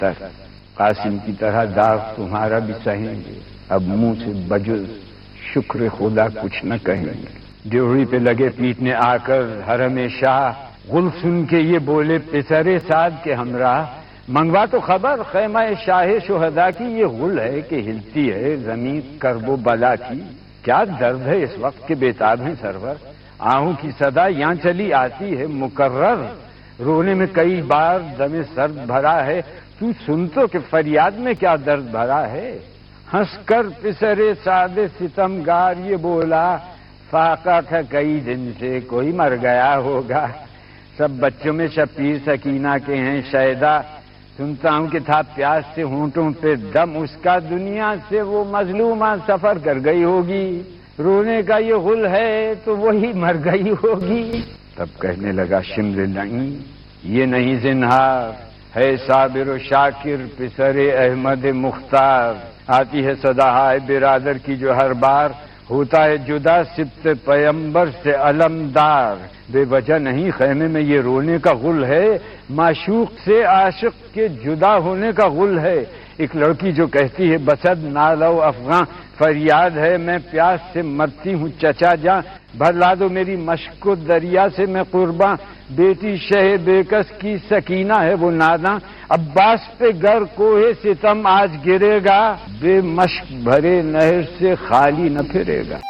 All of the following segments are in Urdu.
قاسم کی طرح داغ تمہارا بھی سہیں گے، اب منہ سے بجز شکر خدا کچھ نہ کہیں گے۔ ڈیوڑی پہ لگے پیٹنے آ کر حرم شاہ، غل سن کے یہ بولے پسر سعد کے ہمراہ، منگوا تو خبر خیمہ شاہ شہداء کی، یہ غل ہے کہ ہلتی ہے زمین کرب و بلا کی۔ کیا درد ہے اس وقت کے بےتاب ہیں سرور، آہوں کی صدا یہاں چلی آتی ہے مکرر، رونے میں کئی بار دم سرد بھرا ہے، تو سن تو کہ فریاد میں کیا درد بھرا ہے۔ ہنس کر پسر سعد ستمگار یہ بولا، فاقہ تھا کئی دن سے کوئی مر گیا ہوگا، سب بچوں میں شبیر سکینہ کے ہیں شیدا، سنتا ہوں کہ تھا پیاس سے ہونٹوں پہ دم اس کا، دنیا سے وہ مظلومہ سفر کر گئی ہوگی، رونے کا یہ غل ہے تو وہی مر گئی ہوگی۔ تب کہنے لگا شمر نہیں یہ نہیں زنہار، ہے صابر و شاکر پسر احمد مختار، آتی ہے صداہائے برادر کی جو ہر بار، ہوتا ہے جدا سبت پیمبر سے علمدار، بے وجہ نہیں خیمے میں یہ رونے کا غل ہے، معشوق سے عاشق کے جدا ہونے کا غل ہے۔ ایک لڑکی جو کہتی ہے بسد نالو افغاں، فریاد ہے میں پیاس سے مرتی ہوں چچا جاں، بھر لا دو میری مشک و دریا سے میں قرباں، بیٹی شہ بیکس کی سکینہ ہے وہ ناداں، عباس پہ گر کوہ ستم آج گرے گا، بے مشک بھرے نہر سے خالی نہ پھرے گا۔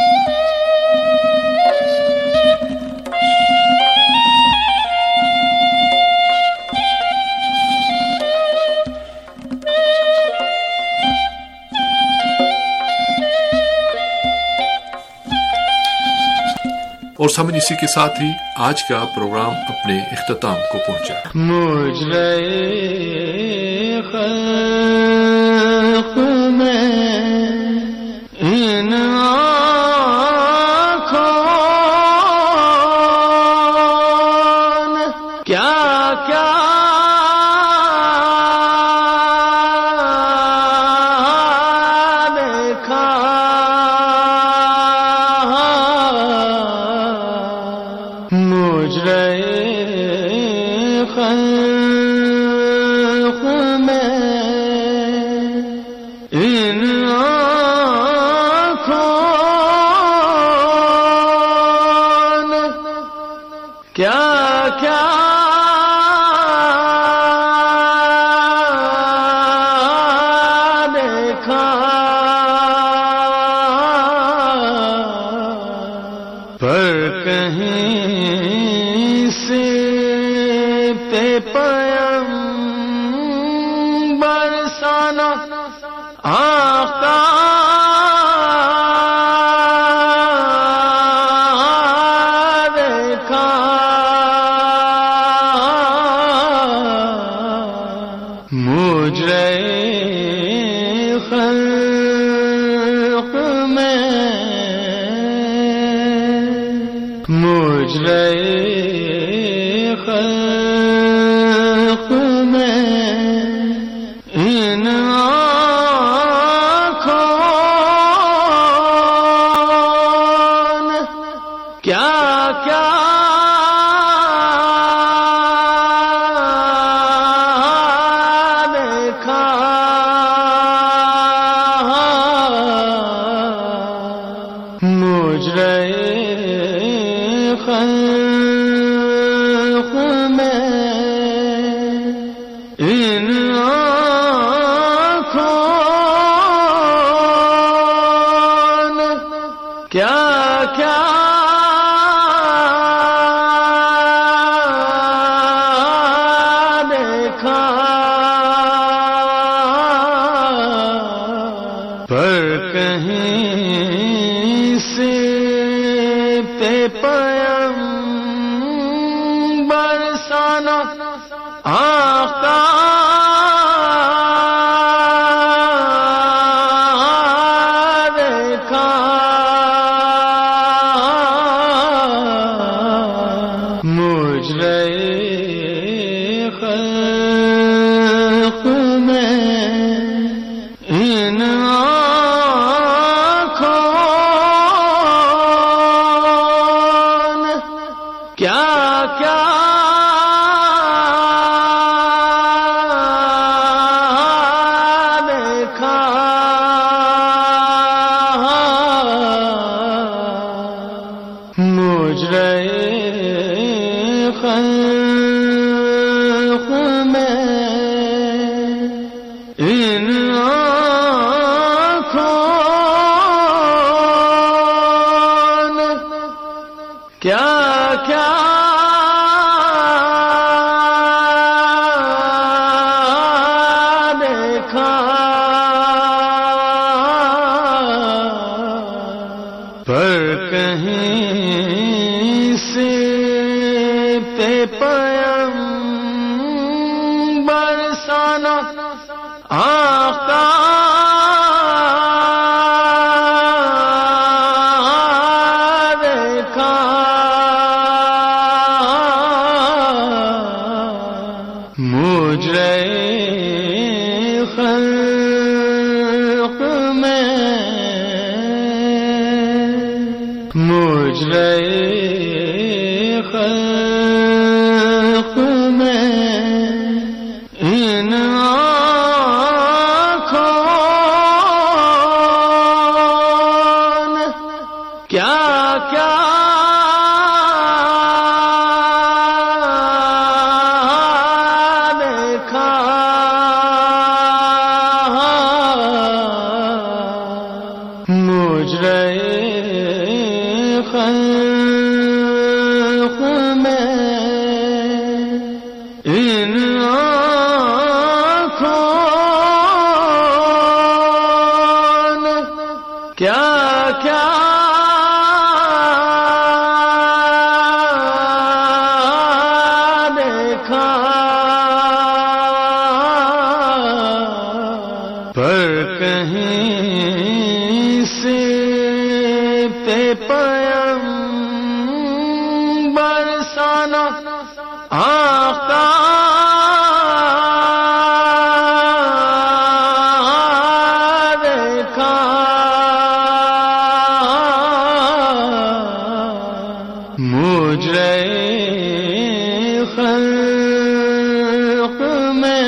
اور سامنے اسی کے ساتھ ہی آج کا پروگرام اپنے اختتام کو پہنچا۔ مجرے خلق میں ان آنکھوں نے کیا کیا دیکھا، مجرے خلق میں ان آنکھوں نے کیا کیا دیکھا، پر کہیں سے پہ پیمبر سانا آقا دیکھا، مجرے خلق میں مجرے خلق میں ان آنکھوں نے کیا کیا دیکھا، مجرے خلق میں ان آنکھوں نے کیا کیا دیکھا، پر کہیں سے پہ پیمبر سانا آقا دیکھا، مجرے خلق میں ان آنکھوں ان آنکھوں نے کیا کیا دیکھا، پر کہیں سے پہ پیغمبر سانا آقا دیکھا، مجرے خلق میں، مجرے خلق میں ان آنکھوں نے کیا کیا دیکھا، مجرے خلق میں ان آنکھوں نے کیا کیا دیکھا، پر کہیں سے پہ پیغمبر سانا آقا دیکھا، مجرے خلق میں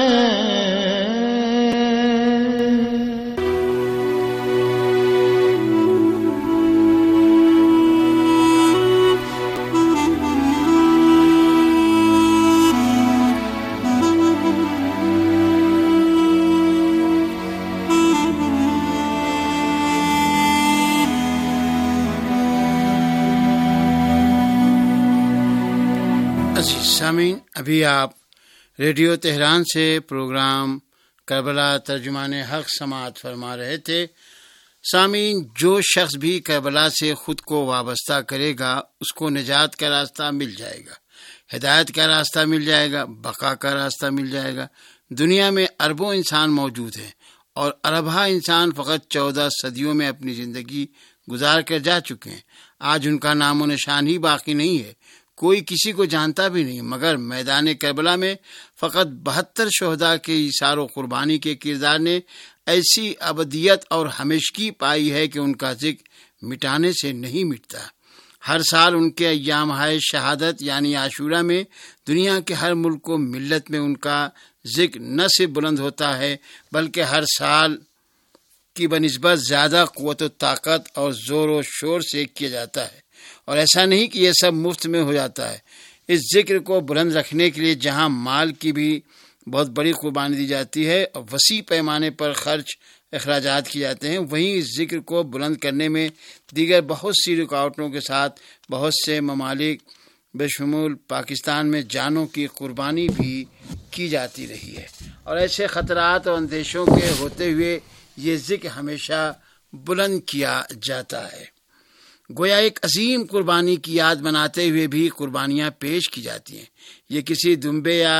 سامعین، ابھی آپ ریڈیو تہران سے پروگرام کربلا ترجمان حق سماعت فرما رہے تھے۔ سامعین، جو شخص بھی کربلا سے خود کو وابستہ کرے گا اس کو نجات کا راستہ مل جائے گا، ہدایت کا راستہ مل جائے گا، بقا کا راستہ مل جائے گا۔ دنیا میں اربوں انسان موجود ہیں اور اربہ انسان فقط 14 صدیوں میں اپنی زندگی گزار کر جا چکے ہیں۔ آج ان کا نام و نشان ہی باقی نہیں ہے، کوئی کسی کو جانتا بھی نہیں، مگر میدان کربلا میں فقط 72 شہداء کے ایثار و قربانی کے کردار نے ایسی ابدیت اور ہمیشگی پائی ہے کہ ان کا ذکر مٹانے سے نہیں مٹتا۔ ہر سال ان کے ایام شہادت یعنی عاشورہ میں دنیا کے ہر ملک و ملت میں ان کا ذکر نہ صرف بلند ہوتا ہے بلکہ ہر سال کی بنسبت زیادہ قوت و طاقت اور زور و شور سے کیا جاتا ہے۔ اور ایسا نہیں کہ یہ سب مفت میں ہو جاتا ہے، اس ذکر کو بلند رکھنے کے لیے جہاں مال کی بھی بہت بڑی قربانی دی جاتی ہے اور وسیع پیمانے پر خرچ اخراجات کیے جاتے ہیں، وہیں اس ذکر کو بلند کرنے میں دیگر بہت سی رکاوٹوں کے ساتھ بہت سے ممالک بشمول پاکستان میں جانوں کی قربانی بھی کی جاتی رہی ہے، اور ایسے خطرات اور اندیشوں کے ہوتے ہوئے یہ ذکر ہمیشہ بلند کیا جاتا ہے۔ گویا ایک عظیم قربانی کی یاد بناتے ہوئے بھی قربانیاں پیش کی جاتی ہیں۔ یہ کسی دمبے یا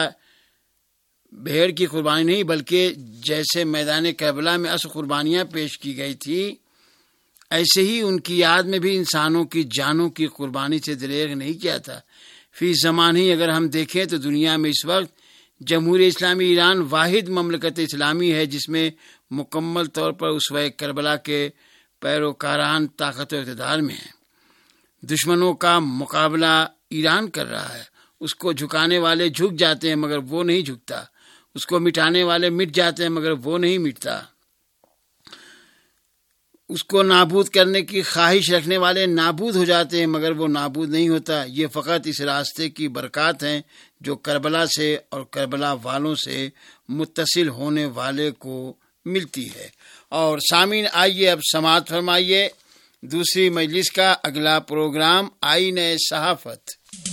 بھیڑ کی قربانی نہیں، بلکہ جیسے میدان کربلا میں اصل قربانیاں پیش کی گئی تھی، ایسے ہی ان کی یاد میں بھی انسانوں کی جانوں کی قربانی سے دریغ نہیں کیا تھا۔ فی زمان ہی اگر ہم دیکھیں تو دنیا میں اس وقت جمہوریہ اسلامی ایران واحد مملکت اسلامی ہے جس میں مکمل طور پر اسوہ کربلا کے پیروکاران طاقت و اقتدار میں ہیں۔ دشمنوں کا مقابلہ ایران کر رہا ہے، اس کو جھکانے والے جھک جاتے ہیں مگر وہ نہیں جھکتا، اس کو مٹانے والے مٹ جاتے ہیں مگر وہ نہیں مٹتا، اس کو نابود کرنے کی خواہش رکھنے والے نابود ہو جاتے ہیں مگر وہ نابود نہیں ہوتا۔ یہ فقط اس راستے کی برکات ہیں جو کربلا سے اور کربلا والوں سے متصل ہونے والے کو ملتی ہے۔ اور سامعین، آئیے اب سماعت فرمائیے دوسری مجلس کا اگلا پروگرام آئین صحافت۔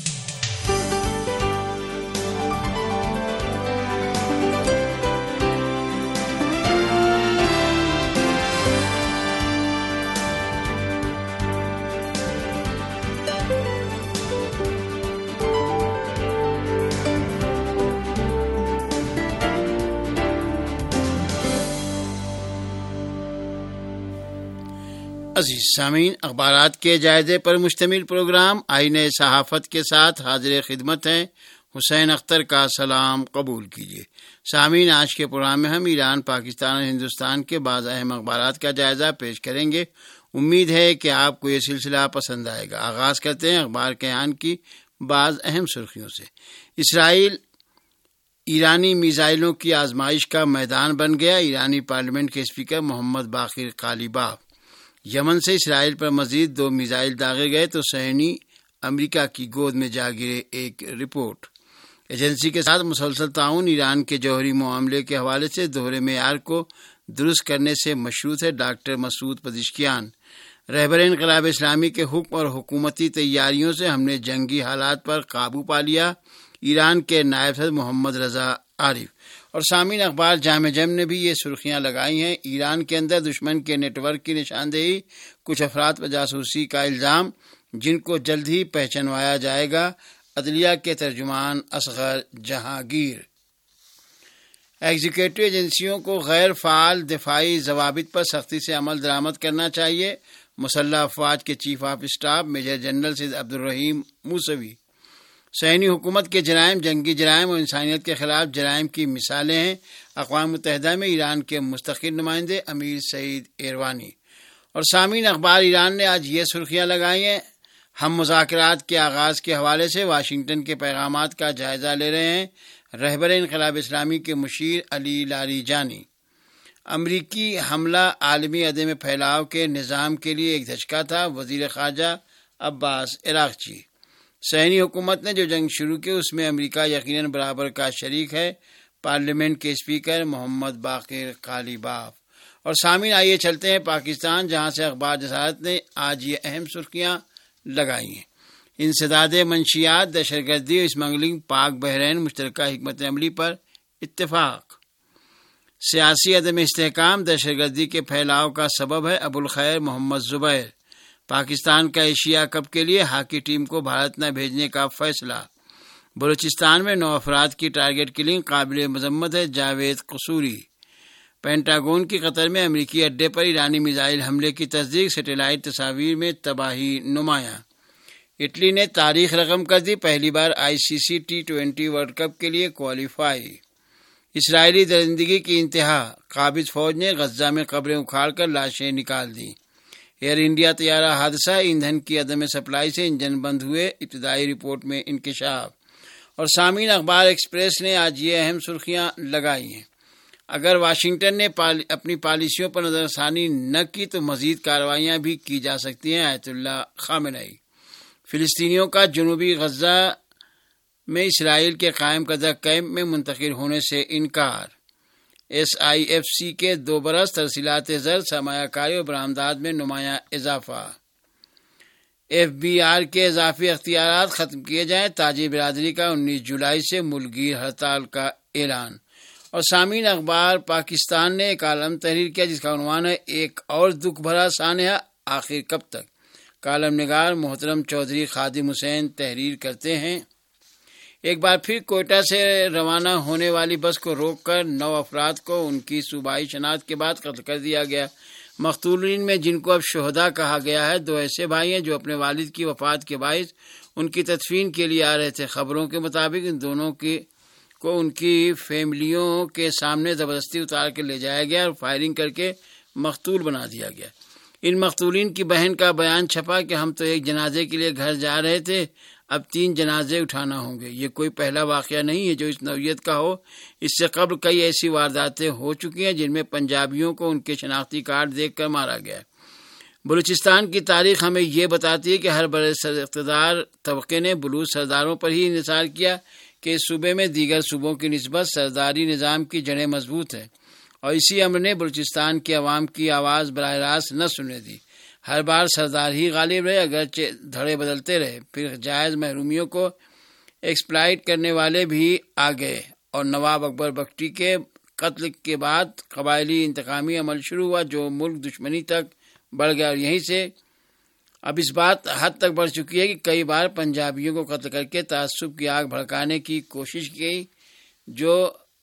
عزیز سامعین، اخبارات کے جائزے پر مشتمل پروگرام آئین صحافت کے ساتھ حاضر خدمت ہیں۔ حسین اختر کا سلام قبول کیجیے۔ سامعین، آج کے پروگرام میں ہم ایران، پاکستان اور ہندوستان کے بعض اہم اخبارات کا جائزہ پیش کریں گے۔ امید ہے کہ آپ کو یہ سلسلہ پسند آئے گا۔ آغاز کرتے ہیں اخبار کیان کی بعض اہم سرخیوں سے۔ اسرائیل ایرانی میزائلوں کی آزمائش کا میدان بن گیا۔ ایرانی پارلیمنٹ کے اسپیکر محمد باقر قالیباف۔ یمن سے اسرائیل پر مزید 2 میزائل داغے گئے تو صہیونی امریکہ کی گود میں جا گرے، ایک رپورٹ۔ ایجنسی کے ساتھ مسلسل تعاون ایران کے جوہری معاملے کے حوالے سے دوہرے معیار کو درست کرنے سے مشروط ہے، ڈاکٹر مسعود پزشکیان۔ رہبر انقلاب اسلامی کے حکم اور حکومتی تیاریوں سے ہم نے جنگی حالات پر قابو پا لیا، ایران کے نائب صدر محمد رضا عارف۔ اور سامعین، اخبار جامع جم نے بھی یہ سرخیاں لگائی ہیں۔ ایران کے اندر دشمن کے نیٹ ورک کی نشاندہی، کچھ افراد پر جاسوسی کا الزام جن کو جلد ہی پہچانوایا جائے گا۔ عدلیہ کے ترجمان اصغر جہانگیر۔ ایگزیکٹو ایجنسیوں کو غیر فعال دفاعی ضوابط پر سختی سے عمل درآمد کرنا چاہیے۔ مسلح افواج کے chief of staff major general Syed Abdolrahim Mousavi. صہیونی حکومت کے جرائم جنگی جرائم اور انسانیت کے خلاف جرائم کی مثالیں ہیں۔ اقوام متحدہ میں ایران کے مستقل نمائندے امیر سعید ایروانی۔ اور سامعین، اخبار ایران نے آج یہ سرخیاں لگائی ہیں۔ ہم مذاکرات کے آغاز کے حوالے سے واشنگٹن کے پیغامات کا جائزہ لے رہے ہیں۔ رہبر انقلاب اسلامی کے مشیر علی لاریجانی۔ امریکی حملہ عالمی عدم پھیلاؤ کے نظام کے لیے ایک دھچکا تھا، وزیر خارجہ عباس عراقچی۔ صہیونی حکومت نے جو جنگ شروع کی اس میں امریکہ یقیناً برابر کا شریک ہے، پارلیمنٹ کے اسپیکر محمد باقر قالیباف۔ اور سامعین، آئیے چلتے ہیں پاکستان، جہاں سے اخبار جسارت نے آج یہ اہم سرخیاں لگائی ہیں۔ انسداد منشیات، دہشت گردی اور اسمگلنگ، پاک بحرین مشترکہ حکمت عملی پر اتفاق۔ سیاسی عدم استحکام دہشت گردی کے پھیلاؤ کا سبب ہے، ابوالخیر محمد زبیر۔ پاکستان کا ایشیا کپ کے لیے ہاکی ٹیم کو بھارت نہ بھیجنے کا فیصلہ۔ بلوچستان میں 9 افراد کی ٹارگٹ کلنگ قابل مذمت ہے، جاوید قصوری۔ پینٹاگون کی قطر میں امریکی اڈے پر ایرانی میزائل حملے کی تصدیق، سیٹلائٹ تصاویر میں تباہی نمایاں۔ اٹلی نے تاریخ رقم کر دی، پہلی بار ICC T20 ورلڈ کپ کے لیے کوالیفائی۔ اسرائیلی درندگی کی انتہا، قابض فوج نے غزہ میں قبریں اکھاڑ کر لاشیں نکال دیں۔ ایئر انڈیا طیارہ حادثہ، ایندھن کی عدم سپلائی سے انجن بند ہوئے، ابتدائی رپورٹ میں انکشاف۔ اور سامعین، اخبار ایکسپریس نے آج یہ اہم سرخیاں لگائی ہیں۔ اگر واشنگٹن نے اپنی پالیسیوں پر نظر ثانی نہ کی تو مزید کارروائیاں بھی کی جا سکتی ہیں، آیت اللہ خامنئی۔ فلسطینیوں کا جنوبی غزہ میں اسرائیل کے قائم کردہ کیمپ میں منتقل ہونے سے انکار۔ SIFC کے 2 برس ترسیلات زر، سرمایہ کاری اور برآمدات میں نمایاں اضافہ۔ FBR کے اضافی اختیارات ختم کیے جائیں، تاجر برادری کا 19 جولائی سے ملک گیر ہڑتال کا اعلان۔ اور سامعین، اخبار پاکستان نے ایک کالم تحریر کیا جس کا عنوان ہے ایک اور دکھ بھرا سانحہ، آخر کب تک۔ کالم نگار محترم چودھری خادم حسین تحریر کرتے ہیں۔ ایک بار پھر کوئٹہ سے روانہ ہونے والی بس کو روک کر 9 افراد کو ان کی صوبائی شناخت کے بعد قتل کر دیا گیا۔ مقتولین میں جن کو اب شہداء کہا گیا ہے 2 ایسے بھائی ہیں جو اپنے والد کی وفات کے باعث ان کی تدفین کے لیے آ رہے تھے۔ خبروں کے مطابق ان دونوں کو ان کی فیملیوں کے سامنے زبردستی اتار کے لے جایا گیا اور فائرنگ کر کے مقتول بنا دیا گیا۔ ان مقتولین کی بہن کا بیان چھپا کہ ہم تو ایک جنازے کے لیے گھر جا رہے تھے، اب 3 جنازے اٹھانا ہوں گے۔ یہ کوئی پہلا واقعہ نہیں ہے جو اس نوعیت کا ہو، اس سے قبل کئی ایسی وارداتیں ہو چکی ہیں جن میں پنجابیوں کو ان کے شناختی کارڈ دیکھ کر مارا گیا۔ بلوچستان کی تاریخ ہمیں یہ بتاتی ہے کہ ہر بڑے اقتدار طبقے نے بلوچ سرداروں پر ہی انحصار کیا کہ صوبے میں دیگر صوبوں کی نسبت سرداری نظام کی جڑیں مضبوط ہیں، اور اسی امر نے بلوچستان کی عوام کی آواز براہ راست نہ سننے دی۔ ہر بار سردار ہی غالب رہے، اگرچہ دھڑے بدلتے رہے، پھر جائز محرومیوں کو ایکسپلائٹ کرنے والے بھی آ گئے، اور نواب اکبر بگٹی کے قتل کے بعد قبائلی انتقامی عمل شروع ہوا جو ملک دشمنی تک بڑھ گیا، اور یہیں سے اب اس بات حد تک بڑھ چکی ہے کہ کئی بار پنجابیوں کو قتل کر کے تعصب کی آگ بھڑکانے کی کوشش کی، جو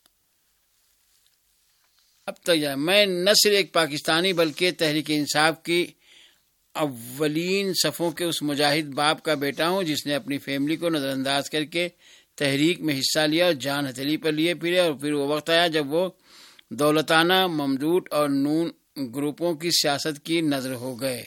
اب تک جائے۔ میں نہ صرف ایک پاکستانی بلکہ تحریک انصاف کی اولین صفوں کے اس مجاہد باپ کا بیٹا ہوں جس نے اپنی فیملی کو نظر انداز کر کے تحریک میں حصہ لیا اور جان ہتھیلی پر لیے پھرے، اور پھر وہ وقت آیا جب وہ دولتانہ ممدوٹ اور نون گروپوں کی سیاست کی نظر ہو گئے۔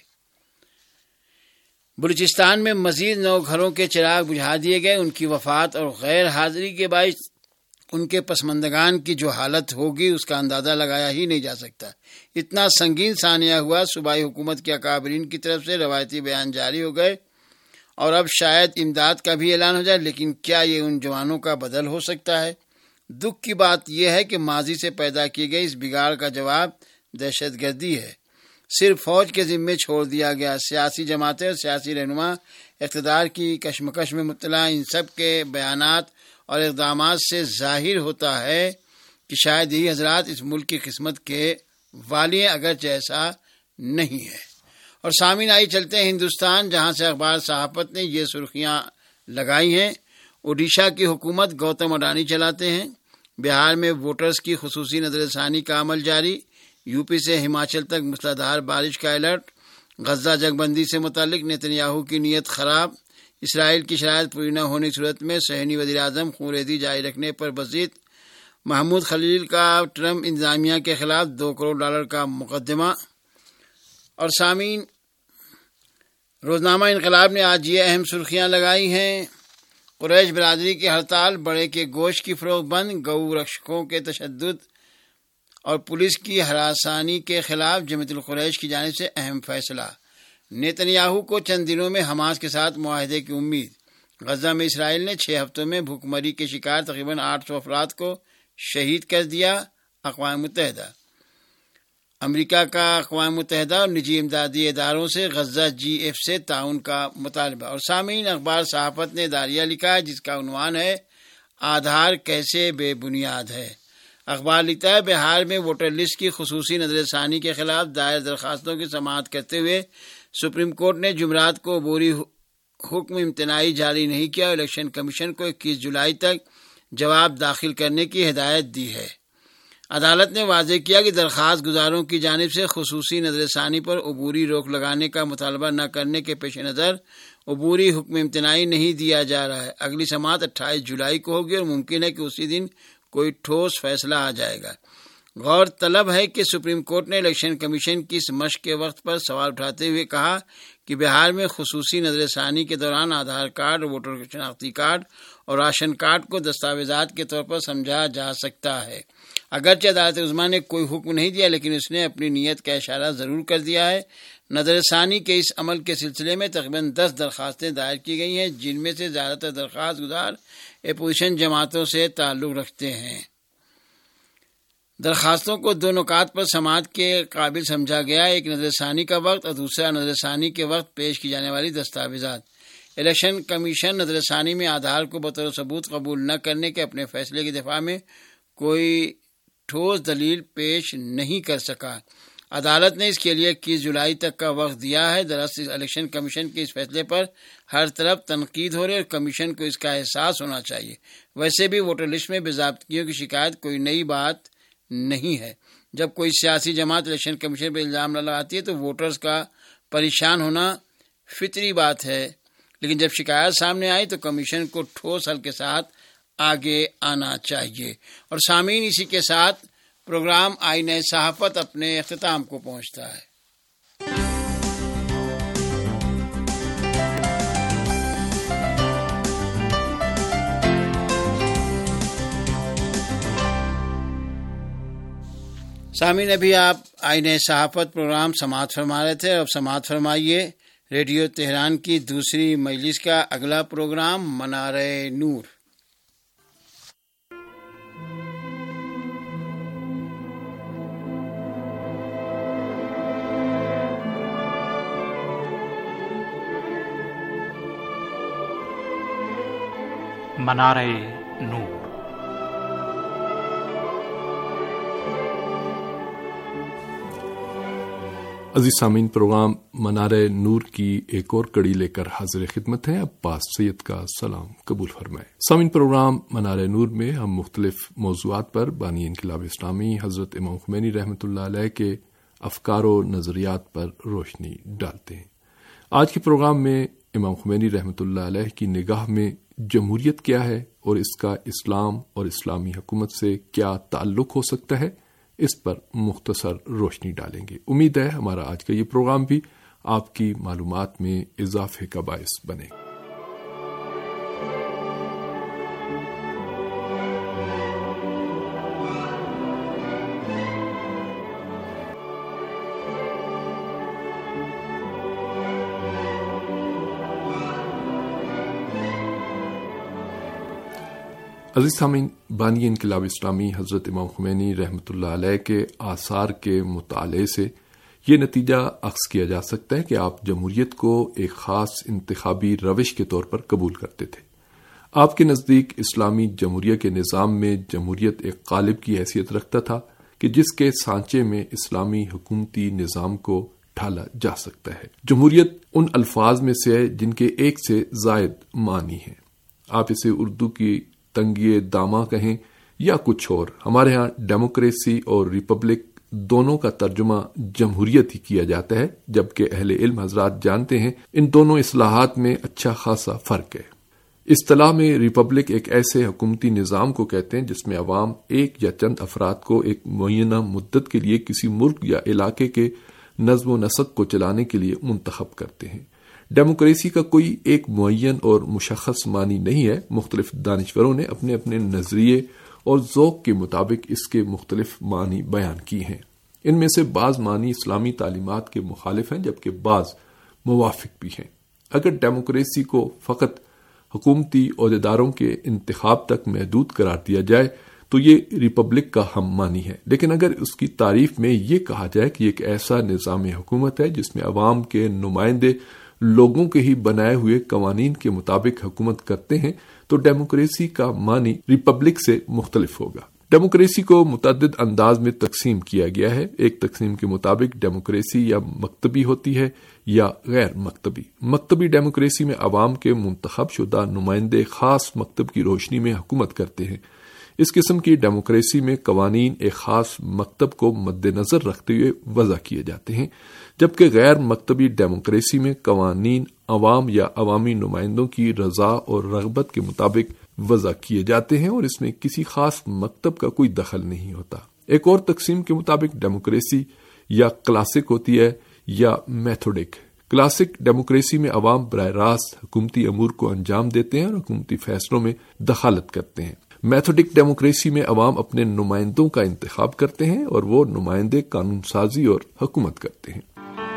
بلوچستان میں مزید 9 گھروں کے چراغ بجھا دیے گئے۔ ان کی وفات اور غیر حاضری کے باعث ان کے پسماندگان کی جو حالت ہوگی اس کا اندازہ لگایا ہی نہیں جا سکتا۔ اتنا سنگین سانحہ ہوا، صوبائی حکومت کے اکابرین کی طرف سے روایتی بیان جاری ہو گئے اور اب شاید امداد کا بھی اعلان ہو جائے، لیکن کیا یہ ان جوانوں کا بدل ہو سکتا ہے؟ دکھ کی بات یہ ہے کہ ماضی سے پیدا کیے گئے اس بگاڑ کا جواب دہشت گردی ہے۔ صرف فوج کے ذمے چھوڑ دیا گیا۔ سیاسی جماعتیں اور سیاسی رہنما اقتدار کی کشمکش میں مبتلا، ان سب کے بیانات اور اقدامات سے ظاہر ہوتا ہے کہ شاید یہی حضرات اس ملک کی قسمت کے والی ہیں، اگرچہ ایسا نہیں ہے۔ اور سامعین، آئی چلتے ہیں ہندوستان، جہاں سے اخبار صحافت نے یہ سرخیاں لگائی ہیں۔ اڈیشہ کی حکومت گوتم اڈانی چلاتے ہیں۔ بہار میں ووٹرز کی خصوصی نظر ثانی کا عمل جاری۔ یو پی سے ہماچل تک موسلادھار بارش کا الرٹ۔ غزہ جنگ بندی سے متعلق نتنیاہو کی نیت خراب۔ اسرائیل کی شرائط پوری نہ ہونے کی صورت میں صہیونی وزیر اعظم خونریزی جاری رکھنے پر بضد۔ محمود خلیل کا ٹرمپ انتظامیہ کے خلاف $2 کروڑ کا مقدمہ۔ اور سامعین، روزنامہ انقلاب نے آج یہ اہم سرخیاں لگائی ہیں۔ قریش برادری کی ہڑتال، بڑے کے گوشت کی فروخت بند، گو رکشکوں کے تشدد اور پولیس کی ہراسانی کے خلاف جمعیت القریش کی جانب سے اہم فیصلہ۔ نیتنیاہو کو چند دنوں میں حماس کے ساتھ معاہدے کی امید۔ غزہ میں اسرائیل نے 6 ہفتوں میں بھوک مری کے شکار تقریباً 800 افراد کو شہید کر دیا۔ اقوام متحدہ، امریکہ کا اقوام متحدہ اور نجی امدادی اداروں سے غزہ GF سے تعاون کا مطالبہ۔ اور سامعین، اخبار صحافت نے داریہ لکھا ہے جس کا عنوان ہے آدھار کیسے بے بنیاد ہے۔ اخبار لکھتا ہے بہار میں ووٹر لسٹ کی خصوصی نظر ثانی کے خلاف دائر درخواستوں کی سماعت کرتے ہوئے سپریم کورٹ نے جمعرات کو عبوری حکم امتناعی جاری نہیں کیا اور الیکشن کمیشن کو 21 جولائی تک جواب داخل کرنے کی ہدایت دی ہے۔ عدالت نے واضح کیا کہ درخواست گزاروں کی جانب سے خصوصی نظر ثانی پر عبوری روک لگانے کا مطالبہ نہ کرنے کے پیش نظر عبوری حکم امتناعی نہیں دیا جا رہا ہے۔ اگلی سماعت 28 جولائی کو ہوگی اور ممکن ہے کہ اسی دن کوئی ٹھوس فیصلہ آ جائے گا۔ غور طلب ہے کہ سپریم کورٹ نے الیکشن کمیشن کی اس مشق کے وقت پر سوال اٹھاتے ہوئے کہا کہ بہار میں خصوصی نظر ثانی کے دوران آدھار کارڈ، ووٹر شناختی کارڈ اور راشن کارڈ کو دستاویزات کے طور پر سمجھا جا سکتا ہے۔ اگرچہ عدالت عظمیٰ نے کوئی حکم نہیں دیا، لیکن اس نے اپنی نیت کا اشارہ ضرور کر دیا ہے۔ نظر ثانی کے اس عمل کے سلسلے میں تقریباً 10 درخواستیں دائر کی گئی ہیں، جن میں سے زیادہ تر درخواست گزار اپوزیشن جماعتوں سے تعلق رکھتے ہیں۔ درخواستوں کو 2 نکات پر سماعت کے قابل سمجھا گیا، ایک نظر ثانی کا وقت اور دوسرا نظر ثانی کے وقت پیش کی جانے والی دستاویزات۔ الیکشن کمیشن نظر ثانی میں آدھار کو بطور ثبوت قبول نہ کرنے کے اپنے فیصلے کی دفاع میں کوئی ٹھوس دلیل پیش نہیں کر سکا۔ عدالت نے اس کے لیے 21 جولائی تک کا وقت دیا ہے۔ دراصل الیکشن کمیشن کے اس فیصلے پر ہر طرف تنقید ہو رہی ہے اور کمیشن کو اس کا احساس ہونا چاہیے۔ ویسے بھی ووٹر لسٹ میں بے ضابطگیوں کی شکایت کوئی نئی بات نہیں ہے۔ جب کوئی سیاسی جماعت الیکشن کمیشن پر الزام لگاتی ہے تو ووٹرز کا پریشان ہونا فطری بات ہے، لیکن جب شکایت سامنے آئی تو کمیشن کو ٹھوس حل کے ساتھ آگے آنا چاہیے۔ اور سامعین، اسی کے ساتھ پروگرام آئینہ صحافت اپنے اختتام کو پہنچتا ہے۔ سامعین، ابھی آپ آئینہ صحافت پروگرام سماعت فرما رہے تھے، اب سماعت فرمائیے ریڈیو تہران کی دوسری مجلس کا اگلا پروگرام منارہ نور۔ منارہ نور۔ عزیز سامعین، پروگرام منارہ نور کی ایک اور کڑی لے کر حاضر خدمت ہے۔ عباس سید کا سلام قبول فرمائے۔ سامعین، پروگرام منارہ نور میں ہم مختلف موضوعات پر بانی انقلاب اسلامی حضرت امام خمینی رحمۃ اللہ علیہ کے افکار و نظریات پر روشنی ڈالتے ہیں۔ آج کے پروگرام میں امام خمینی رحمۃ اللہ علیہ کی نگاہ میں جمہوریت کیا ہے اور اس کا اسلام اور اسلامی حکومت سے کیا تعلق ہو سکتا ہے، اس پر مختصر روشنی ڈالیں گے۔ امید ہے ہمارا آج کا یہ پروگرام بھی آپ کی معلومات میں اضافے کا باعث بنے۔ عزیز سامعین، بانی انقلاب اسلامی حضرت امام خمینی رحمۃ اللہ علیہ کے آثار کے مطالعے سے یہ نتیجہ اخذ کیا جا سکتا ہے کہ آپ جمہوریت کو ایک خاص انتخابی روش کے طور پر قبول کرتے تھے۔ آپ کے نزدیک اسلامی جمہوریہ کے نظام میں جمہوریت ایک قالب کی حیثیت رکھتا تھا کہ جس کے سانچے میں اسلامی حکومتی نظام کو ڈھالا جا سکتا ہے۔ جمہوریت ان الفاظ میں سے ہے جن کے ایک سے زائد معنی ہیں۔ آپ اسے اردو کی تنگی داماں کہیں یا کچھ اور، ہمارے ہاں ڈیموکریسی اور ریپبلک دونوں کا ترجمہ جمہوریت ہی کیا جاتا ہے، جبکہ اہل علم حضرات جانتے ہیں ان دونوں اصطلاحات میں اچھا خاصا فرق ہے۔ اصطلاح میں ریپبلک ایک ایسے حکومتی نظام کو کہتے ہیں جس میں عوام ایک یا چند افراد کو ایک معینہ مدت کے لیے کسی ملک یا علاقے کے نظم و نسق کو چلانے کے لیے منتخب کرتے ہیں۔ ڈیموکریسی کا کوئی ایک معین اور مشخص معنی نہیں ہے۔ مختلف دانشوروں نے اپنے اپنے نظریے اور ذوق کے مطابق اس کے مختلف معنی بیان کی ہیں۔ ان میں سے بعض معنی اسلامی تعلیمات کے مخالف ہیں جبکہ بعض موافق بھی ہیں۔ اگر ڈیموکریسی کو فقط حکومتی عہدیداروں کے انتخاب تک محدود قرار دیا جائے تو یہ ریپبلک کا ہم معنی ہے، لیکن اگر اس کی تعریف میں یہ کہا جائے کہ یہ ایک ایسا نظام حکومت ہے جس میں عوام کے نمائندے لوگوں کے ہی بنائے ہوئے قوانین کے مطابق حکومت کرتے ہیں تو ڈیموکریسی کا معنی ریپبلک سے مختلف ہوگا۔ ڈیموکریسی کو متعدد انداز میں تقسیم کیا گیا ہے۔ ایک تقسیم کے مطابق ڈیموکریسی یا مکتبی ہوتی ہے یا غیر مکتبی۔ مکتبی ڈیموکریسی میں عوام کے منتخب شدہ نمائندے خاص مکتب کی روشنی میں حکومت کرتے ہیں۔ اس قسم کی ڈیموکریسی میں قوانین ایک خاص مکتب کو مد نظر رکھتے ہوئے وضع کیے جاتے ہیں، جبکہ غیر مکتبی ڈیموکریسی میں قوانین عوام یا عوامی نمائندوں کی رضا اور رغبت کے مطابق وضع کیے جاتے ہیں اور اس میں کسی خاص مکتب کا کوئی دخل نہیں ہوتا۔ ایک اور تقسیم کے مطابق ڈیموکریسی یا کلاسک ہوتی ہے یا میتھوڈک۔ کلاسک ڈیموکریسی میں عوام براہ راست حکومتی امور کو انجام دیتے ہیں اور حکومتی فیصلوں میں دخالت کرتے ہیں۔ میتھوڈک ڈیموکریسی میں عوام اپنے نمائندوں کا انتخاب کرتے ہیں اور وہ نمائندے قانون سازی اور حکومت کرتے ہیں۔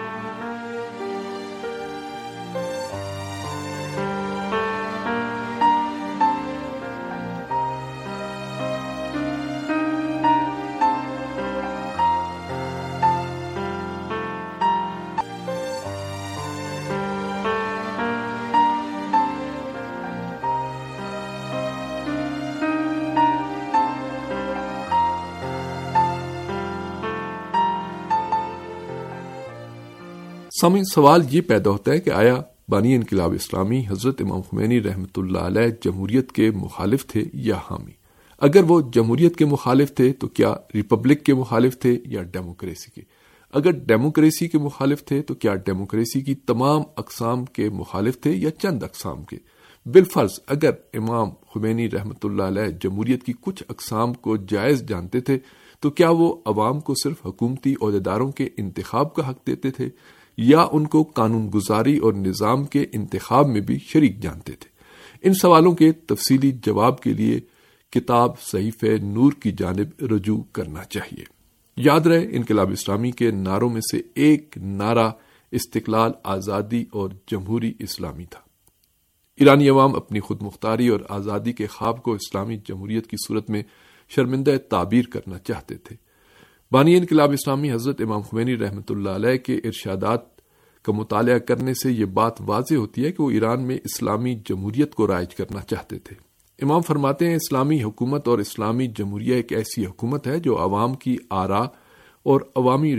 سامعین، سوال یہ پیدا ہوتا ہے کہ آیا بانی انقلاب اسلامی حضرت امام خمینی رحمۃ اللہ علیہ جمہوریت کے مخالف تھے یا حامی؟ اگر وہ جمہوریت کے مخالف تھے تو کیا ریپبلک کے مخالف تھے یا ڈیموکریسی کے؟ اگر ڈیموکریسی کے مخالف تھے تو کیا ڈیموکریسی کی تمام اقسام کے مخالف تھے یا چند اقسام کے؟ بالفرض اگر امام خمینی رحمۃ اللہ علیہ جمہوریت کی کچھ اقسام کو جائز جانتے تھے تو کیا وہ عوام کو صرف حکومتی عہدیداروں کے انتخاب کا حق دیتے تھے یا ان کو قانون گزاری اور نظام کے انتخاب میں بھی شریک جانتے تھے؟ ان سوالوں کے تفصیلی جواب کے لیے کتاب صحیفہ نور کی جانب رجوع کرنا چاہیے۔ یاد رہے، انقلاب اسلامی کے نعروں میں سے ایک نعرہ استقلال، آزادی اور جمہوری اسلامی تھا۔ ایرانی عوام اپنی خود مختاری اور آزادی کے خواب کو اسلامی جمہوریت کی صورت میں شرمندہ تعبیر کرنا چاہتے تھے۔ بانی انقلاب اسلامی حضرت امام خمینی رحمۃ اللہ علیہ کے ارشادات کا مطالعہ کرنے سے یہ بات واضح ہوتی ہے کہ وہ ایران میں اسلامی جمہوریت کو رائج کرنا چاہتے تھے۔ امام فرماتے ہیں اسلامی حکومت اور اسلامی جمہوریہ ایک ایسی حکومت ہے جو عوام کی آراء اور عوامی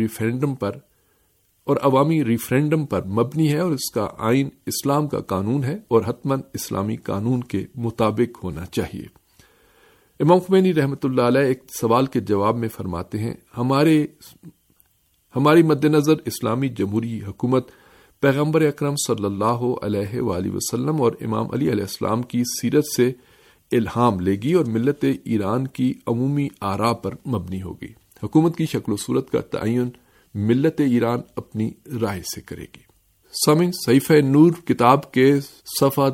ریفرینڈم پر مبنی ہے، اور اس کا آئین اسلام کا قانون ہے اور حتماً اسلامی قانون کے مطابق ہونا چاہیے۔ امام خمینی رحمۃ اللہ علیہ ایک سوال کے جواب میں فرماتے ہیں ہماری مد نظر اسلامی جمہوری حکومت پیغمبر اکرم صلی اللہ علیہ وآلہ وسلم اور امام علی علیہ السلام کی سیرت سے الہام لے گی اور ملت ایران کی عمومی آراء پر مبنی ہوگی۔ حکومت کی شکل و صورت کا تعین ملت ایران اپنی رائے سے کرے گی۔ سامعین، صحیفہ نور کتاب کے صفحہ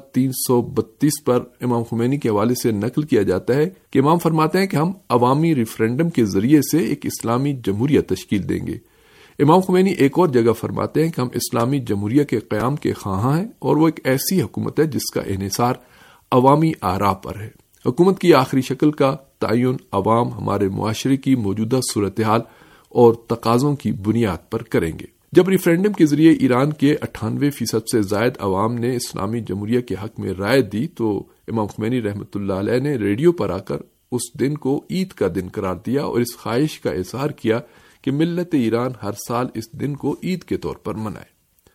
332 پر امام خمینی کے حوالے سے نقل کیا جاتا ہے کہ امام فرماتے ہیں کہ ہم عوامی ریفرینڈم کے ذریعے سے ایک اسلامی جمہوریہ تشکیل دیں گے۔ امام خمینی ایک اور جگہ فرماتے ہیں کہ ہم اسلامی جمہوریہ کے قیام کے خواہاں ہیں، اور وہ ایک ایسی حکومت ہے جس کا انحصار عوامی آراء پر ہے۔ حکومت کی آخری شکل کا تعین عوام ہمارے معاشرے کی موجودہ صورتحال اور تقاضوں کی بنیاد پر کریں گے۔ جب ریفرینڈم کے ذریعے ایران کے 98% سے زائد عوام نے اسلامی جمہوریہ کے حق میں رائے دی تو امام خمینی رحمۃ اللہ علیہ نے ریڈیو پر آ کر اس دن کو عید کا دن قرار دیا اور اس خواہش کا اظہار کیا کہ ملت ایران ہر سال اس دن کو عید کے طور پر منائے۔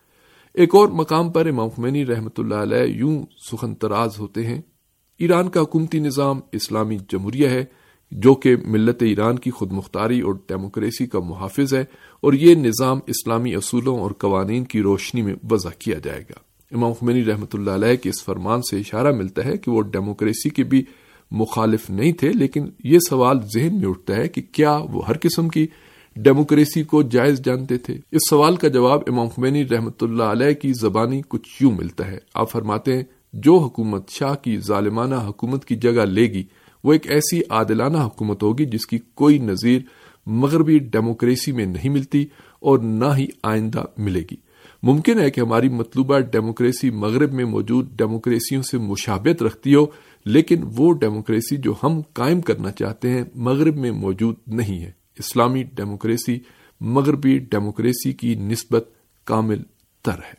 ایک اور مقام پر امام خمینی رحمۃ اللہ علیہ یوں سخن طراز ہوتے ہیں: ایران کا حکومتی نظام اسلامی جمہوریہ ہے جو کہ ملت ایران کی خود مختاری اور ڈیموکریسی کا محافظ ہے، اور یہ نظام اسلامی اصولوں اور قوانین کی روشنی میں وضع کیا جائے گا۔ امام خمینی رحمۃ اللہ علیہ کے اس فرمان سے اشارہ ملتا ہے کہ وہ ڈیموکریسی کے بھی مخالف نہیں تھے، لیکن یہ سوال ذہن میں اٹھتا ہے کہ کیا وہ ہر قسم کی ڈیموکریسی کو جائز جانتے تھے؟ اس سوال کا جواب امام خمینی رحمۃ اللہ علیہ کی زبانی کچھ یوں ملتا ہے۔ آپ فرماتے ہیں جو حکومت شاہ کی ظالمانہ حکومت کی جگہ لے گی وہ ایک ایسی عادلانہ حکومت ہوگی جس کی کوئی نظیر مغربی ڈیموکریسی میں نہیں ملتی اور نہ ہی آئندہ ملے گی۔ ممکن ہے کہ ہماری مطلوبہ ڈیموکریسی مغرب میں موجود ڈیموکریسیوں سے مشابہت رکھتی ہو، لیکن وہ ڈیموکریسی جو ہم قائم کرنا چاہتے ہیں مغرب میں موجود نہیں ہے۔ اسلامی ڈیموکریسی مغربی ڈیموکریسی کی نسبت کامل تر ہے۔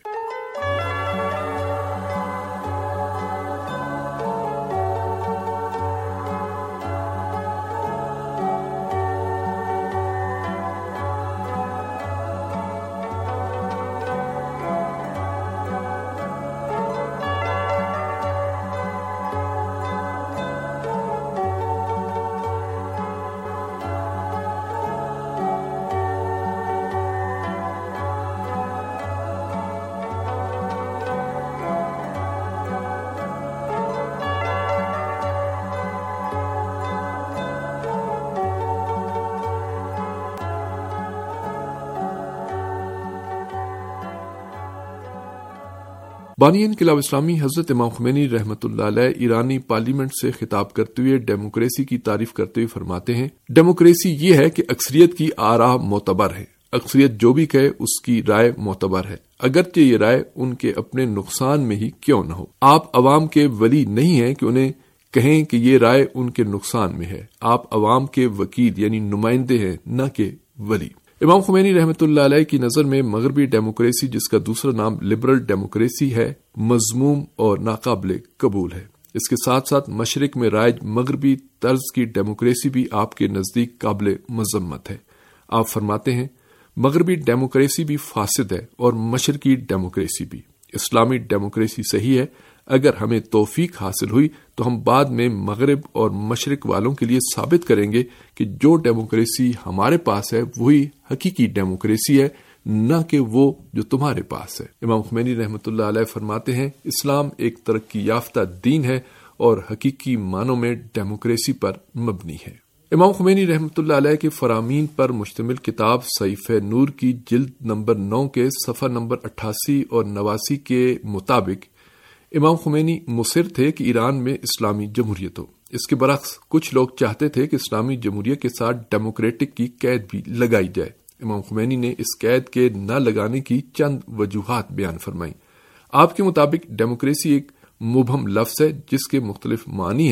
بانی انقلاب اسلامی حضرت امام خمینی رحمۃ اللہ علیہ ایرانی پارلیمنٹ سے خطاب کرتے ہوئے ڈیموکریسی کی تعریف کرتے ہوئے فرماتے ہیں: ڈیموکریسی یہ ہے کہ اکثریت کی آراء معتبر ہے، اکثریت جو بھی کہے اس کی رائے معتبر ہے، اگرچہ یہ رائے ان کے اپنے نقصان میں ہی کیوں نہ ہو۔ آپ عوام کے ولی نہیں ہیں کہ انہیں کہیں کہ یہ رائے ان کے نقصان میں ہے، آپ عوام کے وکیل یعنی نمائندے ہیں، نہ کہ ولی۔ امام خمینی رحمۃ اللہ علیہ کی نظر میں مغربی ڈیموکریسی، جس کا دوسرا نام لبرل ڈیموکریسی ہے، مذموم اور ناقابل قبول ہے۔ اس کے ساتھ ساتھ مشرق میں رائج مغربی طرز کی ڈیموکریسی بھی آپ کے نزدیک قابل مذمت ہے۔ آپ فرماتے ہیں مغربی ڈیموکریسی بھی فاسد ہے اور مشرقی ڈیموکریسی بھی۔ اسلامی ڈیموکریسی صحیح ہے، اگر ہمیں توفیق حاصل ہوئی تو ہم بعد میں مغرب اور مشرق والوں کے لیے ثابت کریں گے کہ جو ڈیموکریسی ہمارے پاس ہے وہی حقیقی ڈیموکریسی ہے، نہ کہ وہ جو تمہارے پاس ہے۔ امام خمینی رحمۃ اللہ علیہ فرماتے ہیں اسلام ایک ترقی یافتہ دین ہے اور حقیقی معنوں میں ڈیموکریسی پر مبنی ہے۔ امام خمینی رحمۃ اللہ علیہ کے فرامین پر مشتمل کتاب صحیفہ نور کی جلد نمبر 9 کے صفحہ نمبر 88 اور 89 کے مطابق امام خمینی مصر تھے کہ ایران میں اسلامی جمہوریت ہو۔ اس کے برعکس کچھ لوگ چاہتے تھے کہ اسلامی جمہوریت کے ساتھ ڈیموکریٹک کی قید بھی لگائی جائے۔ امام خمینی نے اس قید کے نہ لگانے کی چند وجوہات بیان فرمائیں۔ آپ کے مطابق ڈیموکریسی ایک مبہم لفظ ہے جس کے مختلف معنی ہیں،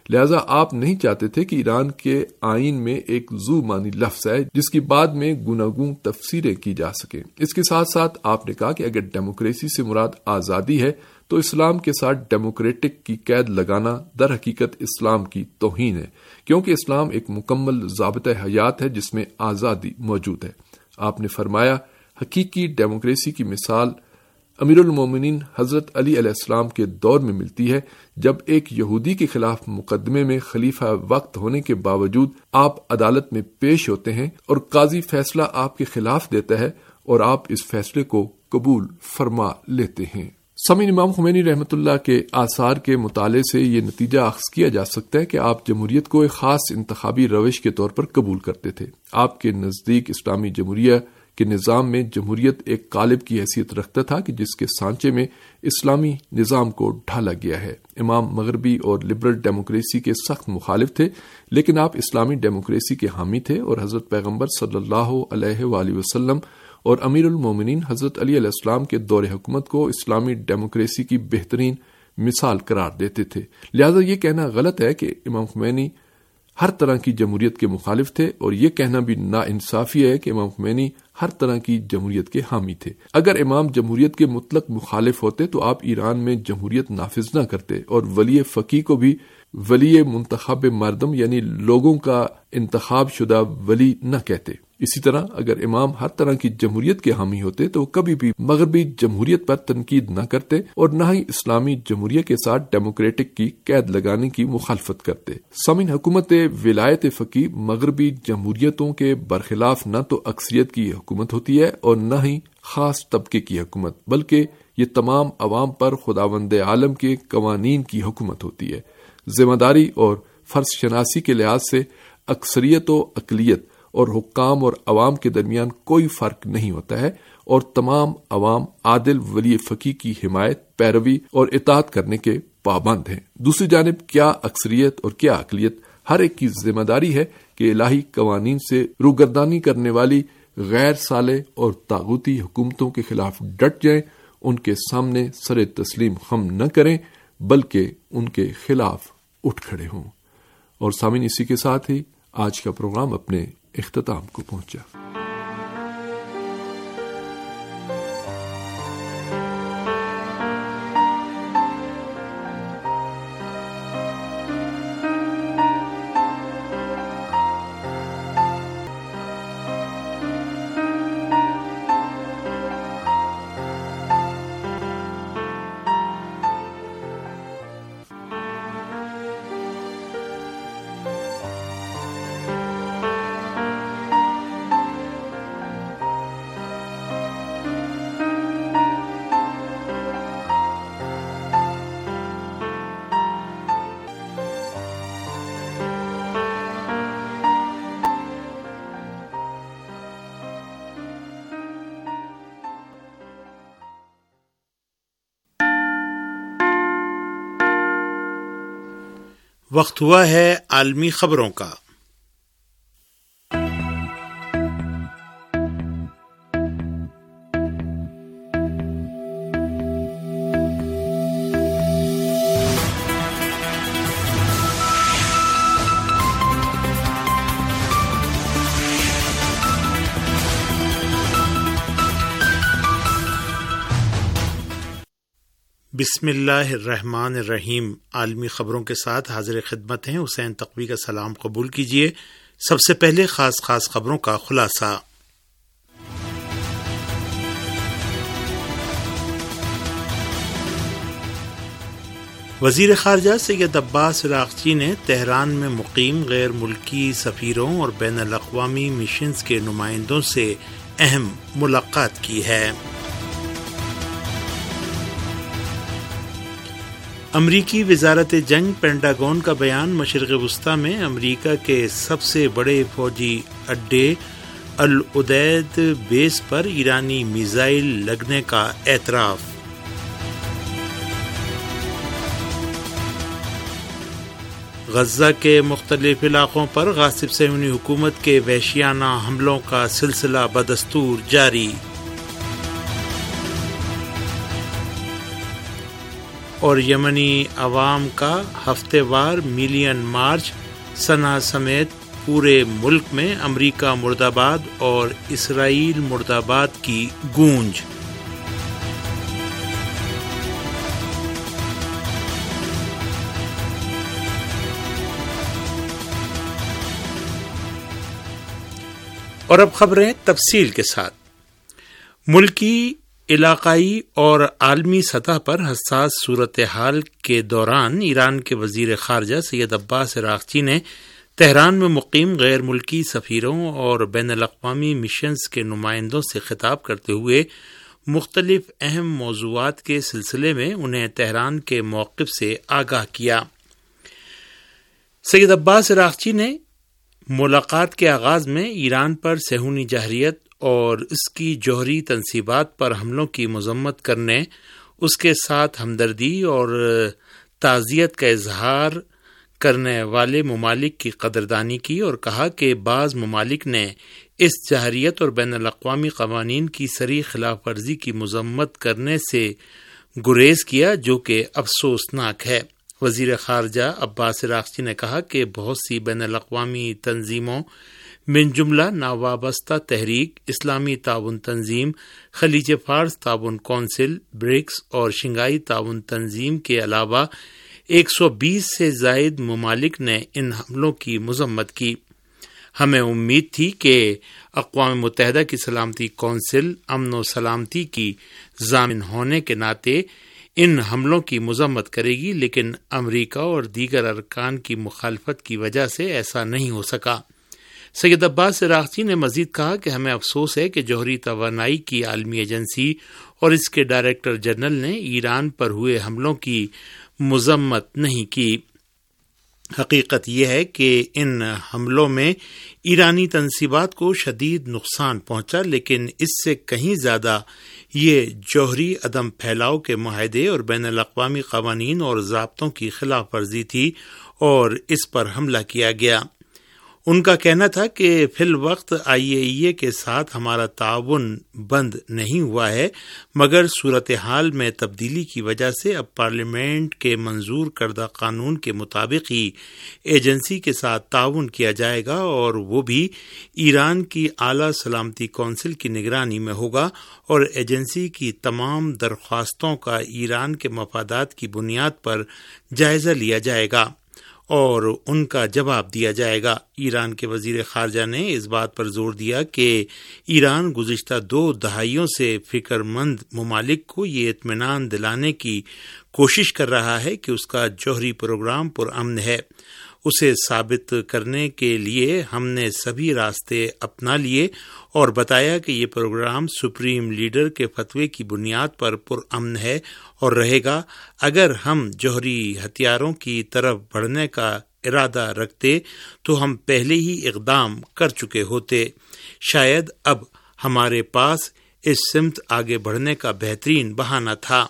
لہذا آپ نہیں چاہتے تھے کہ ایران کے آئین میں ایک ذو معنی لفظ ہے جس کی بعد میں گوناگون تفسیریں کی جا سکیں۔ اس کے ساتھ ساتھ آپ نے کہا کہ اگر ڈیموکریسی سے مراد آزادی ہے تو اسلام کے ساتھ ڈیموکریٹک کی قید لگانا در حقیقت اسلام کی توہین ہے، کیونکہ اسلام ایک مکمل ضابطۂ حیات ہے جس میں آزادی موجود ہے۔ آپ نے فرمایا حقیقی ڈیموکریسی کی مثال امیر المومنین حضرت علی علیہ السلام کے دور میں ملتی ہے، جب ایک یہودی کے خلاف مقدمے میں خلیفہ وقت ہونے کے باوجود آپ عدالت میں پیش ہوتے ہیں اور قاضی فیصلہ آپ کے خلاف دیتا ہے اور آپ اس فیصلے کو قبول فرما لیتے ہیں۔ سامعین، امام خمینی رحمۃ اللہ کے آثار کے مطالعے سے یہ نتیجہ اخذ کیا جا سکتا ہے کہ آپ جمہوریت کو ایک خاص انتخابی روش کے طور پر قبول کرتے تھے۔ آپ کے نزدیک اسلامی جمہوریہ کے نظام میں جمہوریت ایک قالب کی حیثیت رکھتا تھا کہ جس کے سانچے میں اسلامی نظام کو ڈھالا گیا ہے۔ امام مغربی اور لبرل ڈیموکریسی کے سخت مخالف تھے، لیکن آپ اسلامی ڈیموکریسی کے حامی تھے اور حضرت پیغمبر صلی اللہ علیہ وآلہ وسلم اور امیر المومنین حضرت علی علیہ السلام کے دور حکومت کو اسلامی ڈیموکریسی کی بہترین مثال قرار دیتے تھے۔ لہذا یہ کہنا غلط ہے کہ امام خمینی ہر طرح کی جمہوریت کے مخالف تھے، اور یہ کہنا بھی ناانصافی ہے کہ امام خمینی ہر طرح کی جمہوریت کے حامی تھے۔ اگر امام جمہوریت کے مطلق مخالف ہوتے تو آپ ایران میں جمہوریت نافذ نہ کرتے اور ولی فقیہ کو بھی ولی منتخب مردم یعنی لوگوں کا انتخاب شدہ ولی نہ کہتے۔ اسی طرح اگر امام ہر طرح کی جمہوریت کے حامی ہوتے تو کبھی بھی مغربی جمہوریت پر تنقید نہ کرتے اور نہ ہی اسلامی جمہوریہ کے ساتھ ڈیموکریٹک کی قید لگانے کی مخالفت کرتے۔ سامعین، حکومت ولایت فقیہ مغربی جمہوریتوں کے برخلاف نہ تو اکثریت کی حکومت ہوتی ہے اور نہ ہی خاص طبقے کی حکومت، بلکہ یہ تمام عوام پر خداوند عالم کے قوانین کی حکومت ہوتی ہے۔ ذمہ داری اور فرض شناسی کے لحاظ سے اکثریت و اقلیت اور حکام اور عوام کے درمیان کوئی فرق نہیں ہوتا ہے، اور تمام عوام عادل ولی فقیہ کی حمایت، پیروی اور اطاعت کرنے کے پابند ہیں۔ دوسری جانب کیا اکثریت اور کیا اقلیت، ہر ایک کی ذمہ داری ہے کہ الہی قوانین سے روگردانی کرنے والی غیر صالح اور طاغوتی حکومتوں کے خلاف ڈٹ جائیں، ان کے سامنے سر تسلیم خم نہ کریں بلکہ ان کے خلاف اٹھ کھڑے ہوں۔ اور سامعین، اسی کے ساتھ ہی آج کا پروگرام اپنے اختتام کو پہنچا۔ وقت ہوا ہے عالمی خبروں کا۔ بسم اللہ الرحمن الرحیم۔ عالمی خبروں کے ساتھ حاضر خدمت ہیں حسین تقوی کا سلام قبول کیجیے۔ سب سے پہلے خاص خبروں کا خلاصہ۔ وزیر خارجہ سید عباس عراقچی نے تہران میں مقیم غیر ملکی سفیروں اور بین الاقوامی مشنز کے نمائندوں سے اہم ملاقات کی ہے۔ امریکی وزارت جنگ پینٹاگون کا بیان مشرق وسطی میں امریکہ کے سب سے بڑے فوجی اڈے العدید بیس پر ایرانی میزائل لگنے کا اعتراف۔ غزہ کے مختلف علاقوں پر غاصب صہیونی حکومت کے وحشیانہ حملوں کا سلسلہ بدستور جاری۔ اور یمنی عوام کا ہفتے وار ملین مارچ، صنعا سمیت پورے ملک میں امریکہ مرد آباد اور اسرائیل مرد آباد کی گونج۔ اور اب خبریں تفصیل کے ساتھ۔ ملکی، علاقائی اور عالمی سطح پر حساس صورتحال کے دوران ایران کے وزیر خارجہ سید عباس عراقچی نے تہران میں مقیم غیر ملکی سفیروں اور بین الاقوامی مشنز کے نمائندوں سے خطاب کرتے ہوئے مختلف اہم موضوعات کے سلسلے میں انہیں تہران کے موقف سے آگاہ کیا۔ سید عباس عراقچی نے ملاقات کے آغاز میں ایران پر صہیونی جارحیت اور اس کی جوہری تنصیبات پر حملوں کی مذمت کرنے، اس کے ساتھ ہمدردی اور تعزیت کا اظہار کرنے والے ممالک کی قدردانی کی اور کہا کہ بعض ممالک نے اس جارحیت اور بین الاقوامی قوانین کی صریح خلاف ورزی کی مذمت کرنے سے گریز کیا، جو کہ افسوسناک ہے۔ وزیر خارجہ عباس عراقچی نے کہا کہ بہت سی بین الاقوامی تنظیموں من جملہ ناوابستہ تحریک، اسلامی تعاون تنظیم، خلیج فارس تعاون کونسل، برکس اور شنگھائی تعاون تنظیم کے علاوہ 120 سے زائد ممالک نے ان حملوں کی مذمت کی۔ ہمیں امید تھی کہ اقوام متحدہ کی سلامتی کونسل امن و سلامتی کی ضامن ہونے کے ناطے ان حملوں کی مذمت کرے گی، لیکن امریکہ اور دیگر ارکان کی مخالفت کی وجہ سے ایسا نہیں ہو سکا۔ سید عباس عراقچی نے مزید کہا کہ ہمیں افسوس ہے کہ جوہری توانائی کی عالمی ایجنسی اور اس کے ڈائریکٹر جنرل نے ایران پر ہوئے حملوں کی مذمت نہیں کی۔ حقیقت یہ ہے کہ ان حملوں میں ایرانی تنصیبات کو شدید نقصان پہنچا، لیکن اس سے کہیں زیادہ یہ جوہری عدم پھیلاؤ کے معاہدے اور بین الاقوامی قوانین اور ضابطوں کی خلاف ورزی تھی اور اس پر حملہ کیا گیا۔ ان کا کہنا تھا کہ فی الوقت IAEA کے ساتھ ہمارا تعاون بند نہیں ہوا ہے، مگر صورتحال میں تبدیلی کی وجہ سے اب پارلیمنٹ کے منظور کردہ قانون کے مطابق ہی ایجنسی کے ساتھ تعاون کیا جائے گا، اور وہ بھی ایران کی اعلیٰ سلامتی کونسل کی نگرانی میں ہوگا، اور ایجنسی کی تمام درخواستوں کا ایران کے مفادات کی بنیاد پر جائزہ لیا جائے گا اور ان کا جواب دیا جائے گا۔ ایران کے وزیر خارجہ نے اس بات پر زور دیا کہ ایران گزشتہ 2 دہائیوں سے فکر مند ممالک کو یہ اطمینان دلانے کی کوشش کر رہا ہے کہ اس کا جوہری پروگرام پرامن ہے۔ اسے ثابت کرنے کے لیے ہم نے سبھی راستے اپنا لیے اور بتایا کہ یہ پروگرام سپریم لیڈر کے فتوے کی بنیاد پر پرامن ہے اور رہے گا۔ اگر ہم جوہری ہتھیاروں کی طرف بڑھنے کا ارادہ رکھتے تو ہم پہلے ہی اقدام کر چکے ہوتے۔ شاید اب ہمارے پاس اس سمت آگے بڑھنے کا بہترین بہانہ تھا،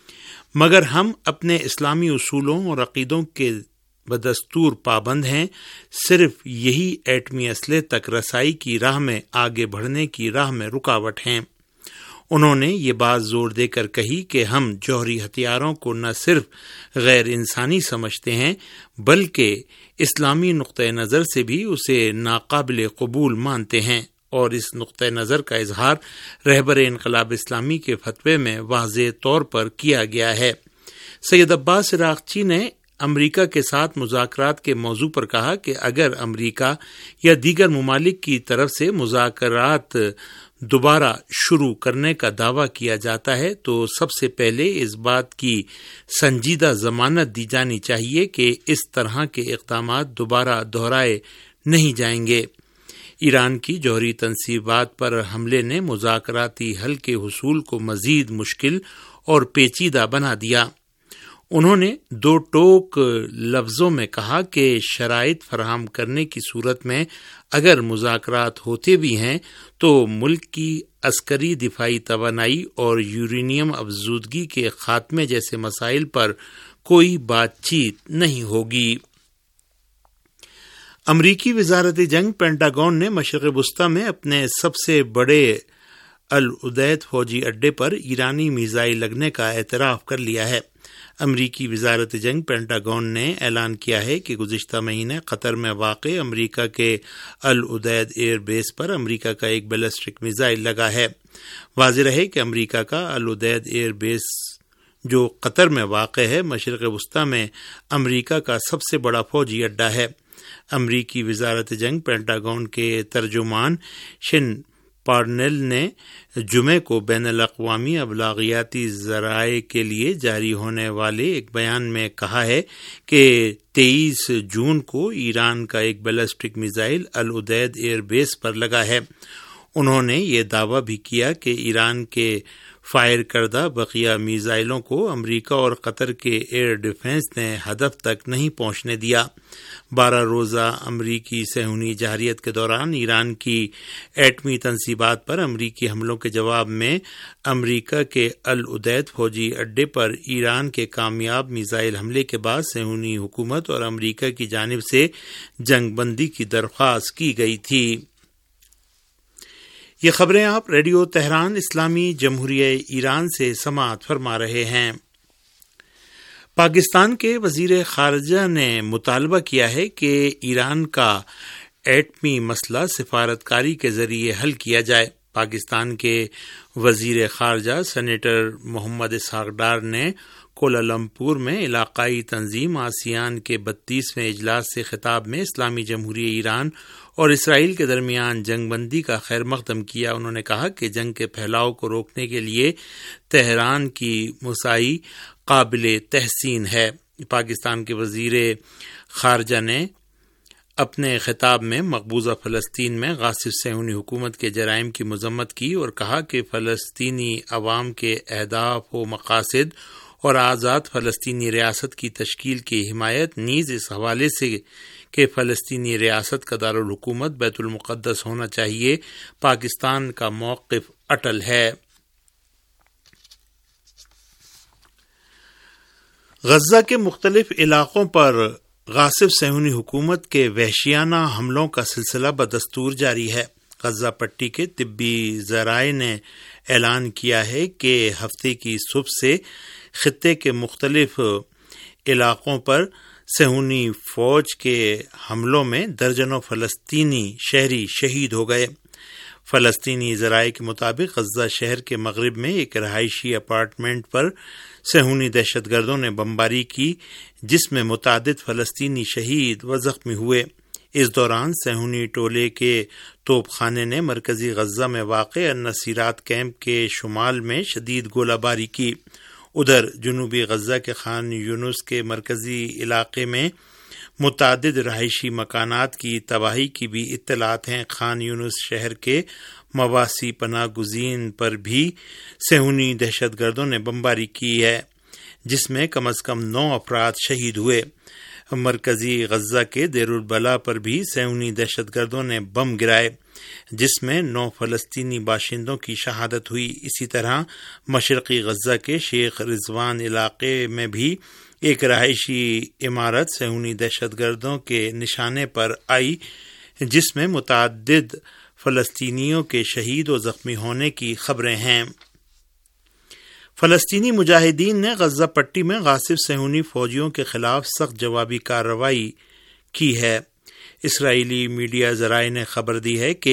مگر ہم اپنے اسلامی اصولوں اور عقیدوں کے بدستور پابند ہیں۔ صرف یہی ایٹمی اسلحے تک رسائی کی راہ میں آگے بڑھنے کی راہ میں رکاوٹ ہیں۔ انہوں نے یہ بات زور دے کر کہی کہ ہم جوہری ہتھیاروں کو نہ صرف غیر انسانی سمجھتے ہیں بلکہ اسلامی نقطۂ نظر سے بھی اسے ناقابل قبول مانتے ہیں، اور اس نقطۂ نظر کا اظہار رہبر انقلاب اسلامی کے فتوے میں واضح طور پر کیا گیا ہے۔ سید عباس عراقچی نے امریکہ کے ساتھ مذاکرات کے موضوع پر کہا کہ اگر امریکہ یا دیگر ممالک کی طرف سے مذاکرات دوبارہ شروع کرنے کا دعویٰ کیا جاتا ہے تو سب سے پہلے اس بات کی سنجیدہ ضمانت دی جانی چاہیے کہ اس طرح کے اقدامات دوبارہ دہرائے نہیں جائیں گے۔ ایران کی جوہری تنصیبات پر حملے نے مذاکراتی حل کے حصول کو مزید مشکل اور پیچیدہ بنا دیا۔ انہوں نے 2 ٹوک لفظوں میں کہا کہ شرائط فراہم کرنے کی صورت میں اگر مذاکرات ہوتے بھی ہیں تو ملک کی عسکری دفاعی توانائی اور یورینیم افزودگی کے خاتمے جیسے مسائل پر کوئی بات چیت نہیں ہوگی۔ امریکی وزارت جنگ پینٹاگون نے مشرق وسطی میں اپنے سب سے بڑے العدید فوجی اڈے پر ایرانی میزائل لگنے کا اعتراف کر لیا ہے۔ امریکی وزارت جنگ پینٹاگون نے اعلان کیا ہے کہ گزشتہ مہینے قطر میں واقع امریکہ کے العدید ایئر بیس پر امریکہ کا ایک بیلسٹک میزائل لگا ہے۔ واضح رہے کہ امریکہ کا العدید ایئر بیس جو قطر میں واقع ہے مشرق وسطی میں امریکہ کا سب سے بڑا فوجی اڈہ ہے۔ امریکی وزارت جنگ پینٹاگون کے ترجمان شن پارنیل نے جمعے کو بین الاقوامی ابلاغیاتی ذرائع کے لیے جاری ہونے والے ایک بیان میں کہا ہے کہ 23 جون کو ایران کا ایک ballistic missile Al Udeid air base پر لگا ہے۔ انہوں نے یہ دعویٰ بھی کیا کہ ایران کے فائر کردہ بقیہ میزائلوں کو امریکہ اور قطر کے ایئر ڈیفنس نے ہدف تک نہیں پہنچنے دیا۔ 12 روزہ امریکی صہیونی جارحیت کے دوران ایران کی ایٹمی تنصیبات پر امریکی حملوں کے جواب میں امریکہ کے العدید فوجی اڈے پر ایران کے کامیاب میزائل حملے کے بعد صہیونی حکومت اور امریکہ کی جانب سے جنگ بندی کی درخواست کی گئی تھی۔ یہ خبریں آپ ریڈیو تہران اسلامی جمہوریہ ایران سے سماعت فرما رہے ہیں۔ پاکستان کے وزیر خارجہ نے مطالبہ کیا ہے کہ ایران کا ایٹمی مسئلہ سفارتکاری کے ذریعے حل کیا جائے۔ پاکستان کے وزیر خارجہ سینیٹر محمد اسحاق ڈار نے کوالالمپور میں علاقائی تنظیم آسیان کے 32ویں اجلاس سے خطاب میں اسلامی جمہوریہ ایران اور اسرائیل کے درمیان جنگ بندی کا خیر مقدم کیا۔ انہوں نے کہا کہ جنگ کے پھیلاؤ کو روکنے کے لیے تہران کی مساعی قابل تحسین ہے۔ پاکستان کے وزیر خارجہ نے اپنے خطاب میں مقبوضہ فلسطین میں غاصب صہیونی حکومت کے جرائم کی مذمت کی اور کہا کہ فلسطینی عوام کے اہداف و مقاصد اور آزاد فلسطینی ریاست کی تشکیل کی حمایت نیز اس حوالے سے کہ فلسطینی ریاست کا دارالحکومت بیت المقدس ہونا چاہیے پاکستان کا موقف اٹل ہے۔ غزہ کے مختلف علاقوں پر غاصب صہیونی حکومت کے وحشیانہ حملوں کا سلسلہ بدستور جاری ہے۔ غزہ پٹی کے طبی ذرائع نے اعلان کیا ہے کہ ہفتے کی صبح سے خطے کے مختلف علاقوں پر صہیونی فوج کے حملوں میں درجنوں فلسطینی شہری شہید ہو گئے۔ فلسطینی ذرائع کے مطابق غزہ شہر کے مغرب میں ایک رہائشی اپارٹمنٹ پر صہیونی دہشت گردوں نے بمباری کی جس میں متعدد فلسطینی شہید و زخمی ہوئے۔ اس دوران صہیونی ٹولے کے توپ خانے نے مرکزی غزہ میں واقع النصیرات کیمپ کے شمال میں شدید گولہ باری کی۔ ادھر جنوبی غزہ کے خان یونس کے مرکزی علاقے میں متعدد رہائشی مکانات کی تباہی کی بھی اطلاعات ہیں۔ خان یونس شہر کے مواسی پناہ گزین پر بھی صہیونی دہشت گردوں نے بمباری کی ہے جس میں کم از کم 9 افراد شہید ہوئے۔ مرکزی غزہ کے دیر البلا پر بھی صہیونی دہشت گردوں نے بم گرائے جس میں 9 فلسطینی باشندوں کی شہادت ہوئی۔ اسی طرح مشرقی غزہ کے شیخ رضوان علاقے میں بھی ایک رہائشی عمارت صہیونی دہشت گردوں کے نشانے پر آئی جس میں متعدد فلسطینیوں کے شہید و زخمی ہونے کی خبریں ہیں۔ فلسطینی مجاہدین نے غزہ پٹی میں غاصب صہیونی فوجیوں کے خلاف سخت جوابی کارروائی کی ہے۔ اسرائیلی میڈیا ذرائع نے خبر دی ہے کہ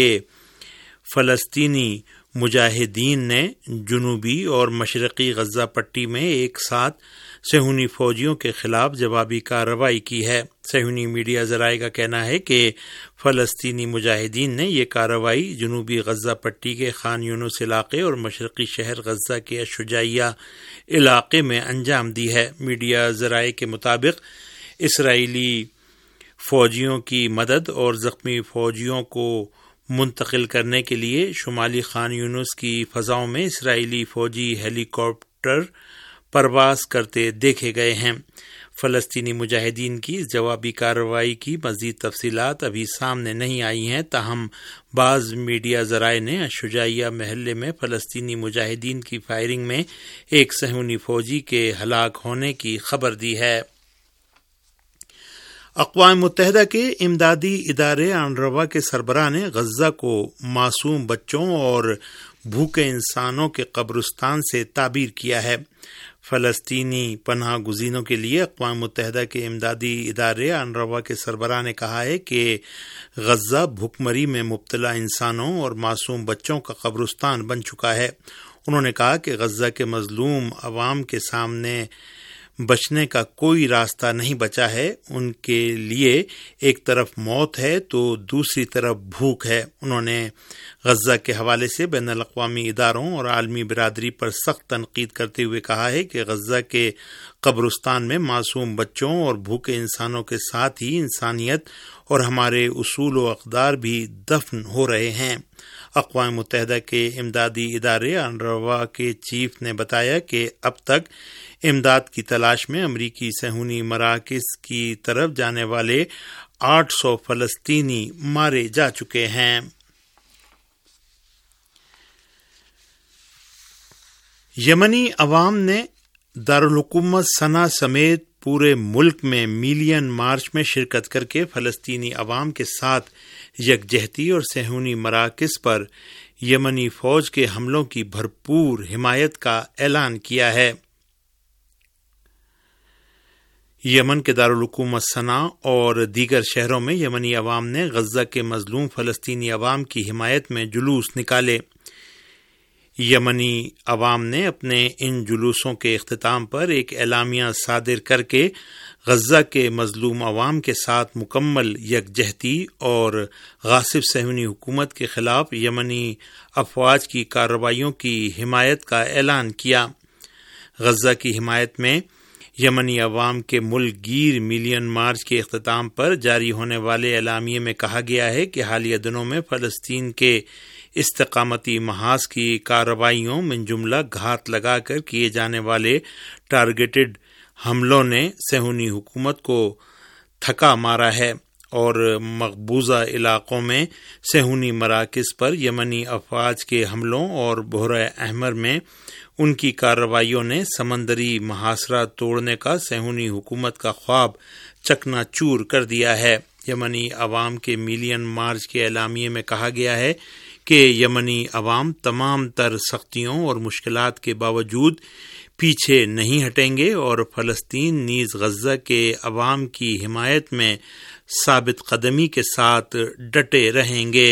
فلسطینی مجاہدین نے جنوبی اور مشرقی غزہ پٹی میں ایک ساتھ صہیونی فوجیوں کے خلاف جوابی کارروائی کی ہے۔ صہیونی میڈیا ذرائع کا کہنا ہے کہ فلسطینی مجاہدین نے یہ کارروائی جنوبی غزہ پٹی کے خان یونس علاقے اور مشرقی شہر غزہ کے الشجاعیہ علاقے میں انجام دی ہے۔ میڈیا ذرائع کے مطابق اسرائیلی فوجیوں کی مدد اور زخمی فوجیوں کو منتقل کرنے کے لیے شمالی خان یونس کی فضاؤں میں اسرائیلی فوجی ہیلی کاپٹر پرواز کرتے دیکھے گئے ہیں۔ فلسطینی مجاہدین کی جوابی کارروائی کی مزید تفصیلات ابھی سامنے نہیں آئی ہیں، تاہم بعض میڈیا ذرائع نے الشجاعیہ محلے میں فلسطینی مجاہدین کی فائرنگ میں ایک صہیونی فوجی کے ہلاک ہونے کی خبر دی ہے۔ اقوام متحدہ کے امدادی ادارے انروا کے سربراہ نے غزہ کو معصوم بچوں اور بھوکے انسانوں کے قبرستان سے تعبیر کیا ہے۔ فلسطینی پناہ گزینوں کے لیے اقوام متحدہ کے امدادی ادارے انروا کے سربراہ نے کہا ہے کہ غزہ بھوکمری میں مبتلا انسانوں اور معصوم بچوں کا قبرستان بن چکا ہے۔ انہوں نے کہا کہ غزہ کے مظلوم عوام کے سامنے بچنے کا کوئی راستہ نہیں بچا ہے۔ ان کے لیے ایک طرف موت ہے تو دوسری طرف بھوک ہے۔ انہوں نے غزہ کے حوالے سے بین الاقوامی اداروں اور عالمی برادری پر سخت تنقید کرتے ہوئے کہا ہے کہ غزہ کے قبرستان میں معصوم بچوں اور بھوکے انسانوں کے ساتھ ہی انسانیت اور ہمارے اصول و اقدار بھی دفن ہو رہے ہیں۔ اقوام متحدہ کے امدادی ادارے انروا کے چیف نے بتایا کہ اب تک امداد کی تلاش میں امریکی صہیونی مراکز کی طرف جانے والے 800 فلسطینی مارے جا چکے ہیں۔ یمنی عوام نے دارالحکومت صنعا سمیت پورے ملک میں میلین مارچ میں شرکت کر کے فلسطینی عوام کے ساتھ یکجہتی اور صہیونی مراکز پر یمنی فوج کے حملوں کی بھرپور حمایت کا اعلان کیا ہے۔ یمن کے دارالحکومت صنعا اور دیگر شہروں میں یمنی عوام نے غزہ کے مظلوم فلسطینی عوام کی حمایت میں جلوس نکالے۔ یمنی عوام نے اپنے ان جلوسوں کے اختتام پر ایک اعلامیہ صادر کر کے غزہ کے مظلوم عوام کے ساتھ مکمل یکجہتی اور غاصب صہیونی حکومت کے خلاف یمنی افواج کی کارروائیوں کی حمایت کا اعلان کیا۔ غزہ کی حمایت میں یمنی عوام کے ملک گیر میلین مارچ کے اختتام پر جاری ہونے والے اعلامیے میں کہا گیا ہے کہ حالیہ دنوں میں فلسطین کے استقامتی محاذ کی کارروائیوں من جملہ گھات لگا کر کیے جانے والے ٹارگیٹڈ حملوں نے صہیونی حکومت کو تھکا مارا ہے اور مقبوضہ علاقوں میں صہیونی مراکز پر یمنی افواج کے حملوں اور بحیرہ احمر میں ان کی کارروائیوں نے سمندری محاصرہ توڑنے کا صہیونی حکومت کا خواب چکنا چور کر دیا ہے۔ یمنی عوام کے میلین مارچ کے اعلامیے میں کہا گیا ہے کہ یمنی عوام تمام تر سختیوں اور مشکلات کے باوجود پیچھے نہیں ہٹیں گے اور فلسطین نیز غزہ کے عوام کی حمایت میں ثابت قدمی کے ساتھ ڈٹے رہیں گے۔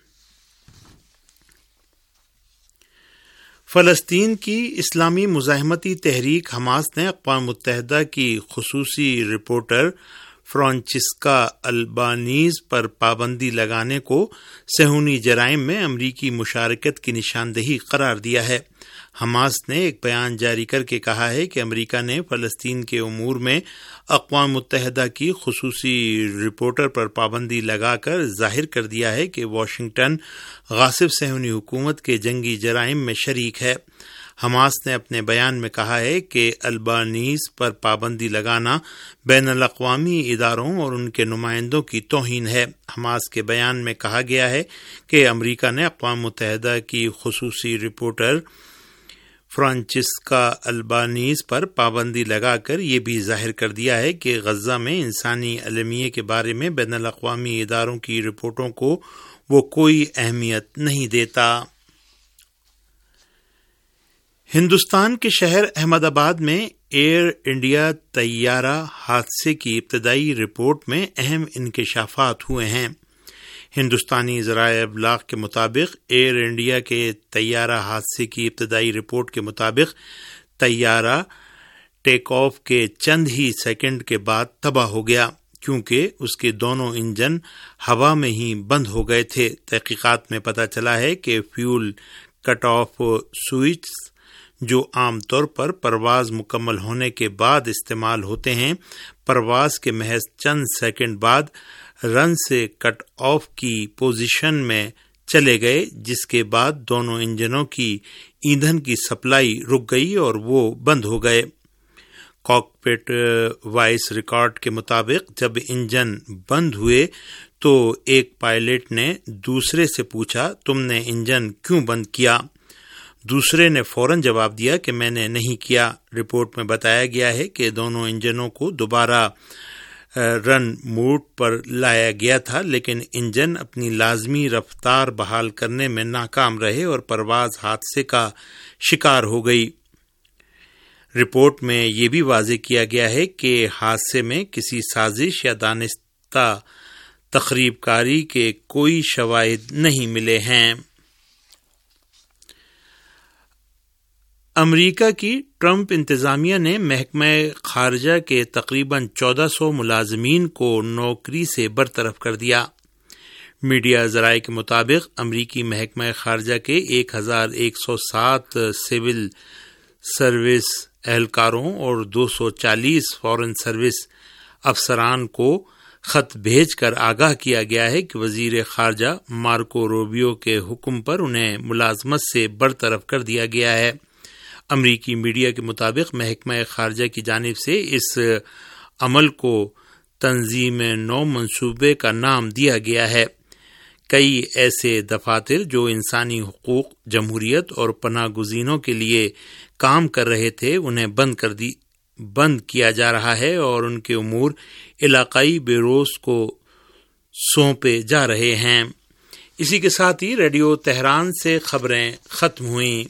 فلسطین کی اسلامی مزاحمتی تحریک حماس نے اقوام متحدہ کی خصوصی رپورٹر فرانچسکا البانیز پر پابندی لگانے کو صہیونی جرائم میں امریکی مشارکت کی نشاندہی قرار دیا ہے۔ حماس نے ایک بیان جاری کر کے کہا ہے کہ امریکہ نے فلسطین کے امور میں اقوام متحدہ کی خصوصی رپورٹر پر پابندی لگا کر ظاہر کر دیا ہے کہ واشنگٹن غاصب صہیونی حکومت کے جنگی جرائم میں شریک ہے۔ حماس نے اپنے بیان میں کہا ہے کہ البانیز پر پابندی لگانا بین الاقوامی اداروں اور ان کے نمائندوں کی توہین ہے۔ حماس کے بیان میں کہا گیا ہے کہ امریکہ نے اقوام متحدہ کی خصوصی رپورٹر فرانچسکا البانیز پر پابندی لگا کر یہ بھی ظاہر کر دیا ہے کہ غزہ میں انسانی المیے کے بارے میں بین الاقوامی اداروں کی رپورٹوں کو وہ کوئی اہمیت نہیں دیتا۔ ہندوستان کے شہر احمد آباد میں ایئر انڈیا طیارہ حادثے کی ابتدائی رپورٹ میں اہم انکشافات ہوئے ہیں۔ ہندوستانی ذرائع ابلاغ کے مطابق ایئر انڈیا کے طیارہ حادثے کی ابتدائی رپورٹ کے مطابق طیارہ ٹیک آف کے چند ہی سیکنڈ کے بعد تباہ ہو گیا کیونکہ اس کے دونوں انجن ہوا میں ہی بند ہو گئے تھے۔ تحقیقات میں پتہ چلا ہے کہ فیول کٹ آف سوئچ جو عام طور پر پرواز مکمل ہونے کے بعد استعمال ہوتے ہیں، پرواز کے محض چند سیکنڈ بعد رن سے کٹ آف کی پوزیشن میں چلے گئے، جس کے بعد دونوں انجنوں کی ایندھن کی سپلائی رک گئی اور وہ بند ہو گئے۔ کاکپٹ وائس ریکارڈ کے مطابق جب انجن بند ہوئے تو ایک پائلٹ نے دوسرے سے پوچھا، تم نے انجن کیوں بند کیا؟ دوسرے نے فوراً جواب دیا کہ میں نے نہیں کیا۔ رپورٹ میں بتایا گیا ہے کہ دونوں انجنوں کو دوبارہ رن موڈ پر لایا گیا تھا، لیکن انجن اپنی لازمی رفتار بحال کرنے میں ناکام رہے اور پرواز حادثے کا شکار ہو گئی۔ رپورٹ میں یہ بھی واضح کیا گیا ہے کہ حادثے میں کسی سازش یا دانستہ تخریب کاری کے کوئی شواہد نہیں ملے ہیں۔ امریکہ کی ٹرمپ انتظامیہ نے محکمہ خارجہ کے تقریباً 1400 ملازمین کو نوکری سے برطرف کر دیا۔ میڈیا ذرائع کے مطابق امریکی محکمہ خارجہ کے 1107 سول سروس اہلکاروں اور 240 فارن سروس افسران کو خط بھیج کر آگاہ کیا گیا ہے کہ وزیر خارجہ مارکو روبیو کے حکم پر انہیں ملازمت سے برطرف کر دیا گیا ہے۔ امریکی میڈیا کے مطابق محکمہ خارجہ کی جانب سے اس عمل کو تنظیم نو منصوبے کا نام دیا گیا ہے۔ کئی ایسے دفاتر جو انسانی حقوق، جمہوریت اور پناہ گزینوں کے لیے کام کر رہے تھے انہیں بند کیا جا رہا ہے اور ان کے امور علاقائی بیوروز کو سونپے جا رہے ہیں۔ اسی کے ساتھ ہی ریڈیو تہران سے خبریں ختم ہوئیں۔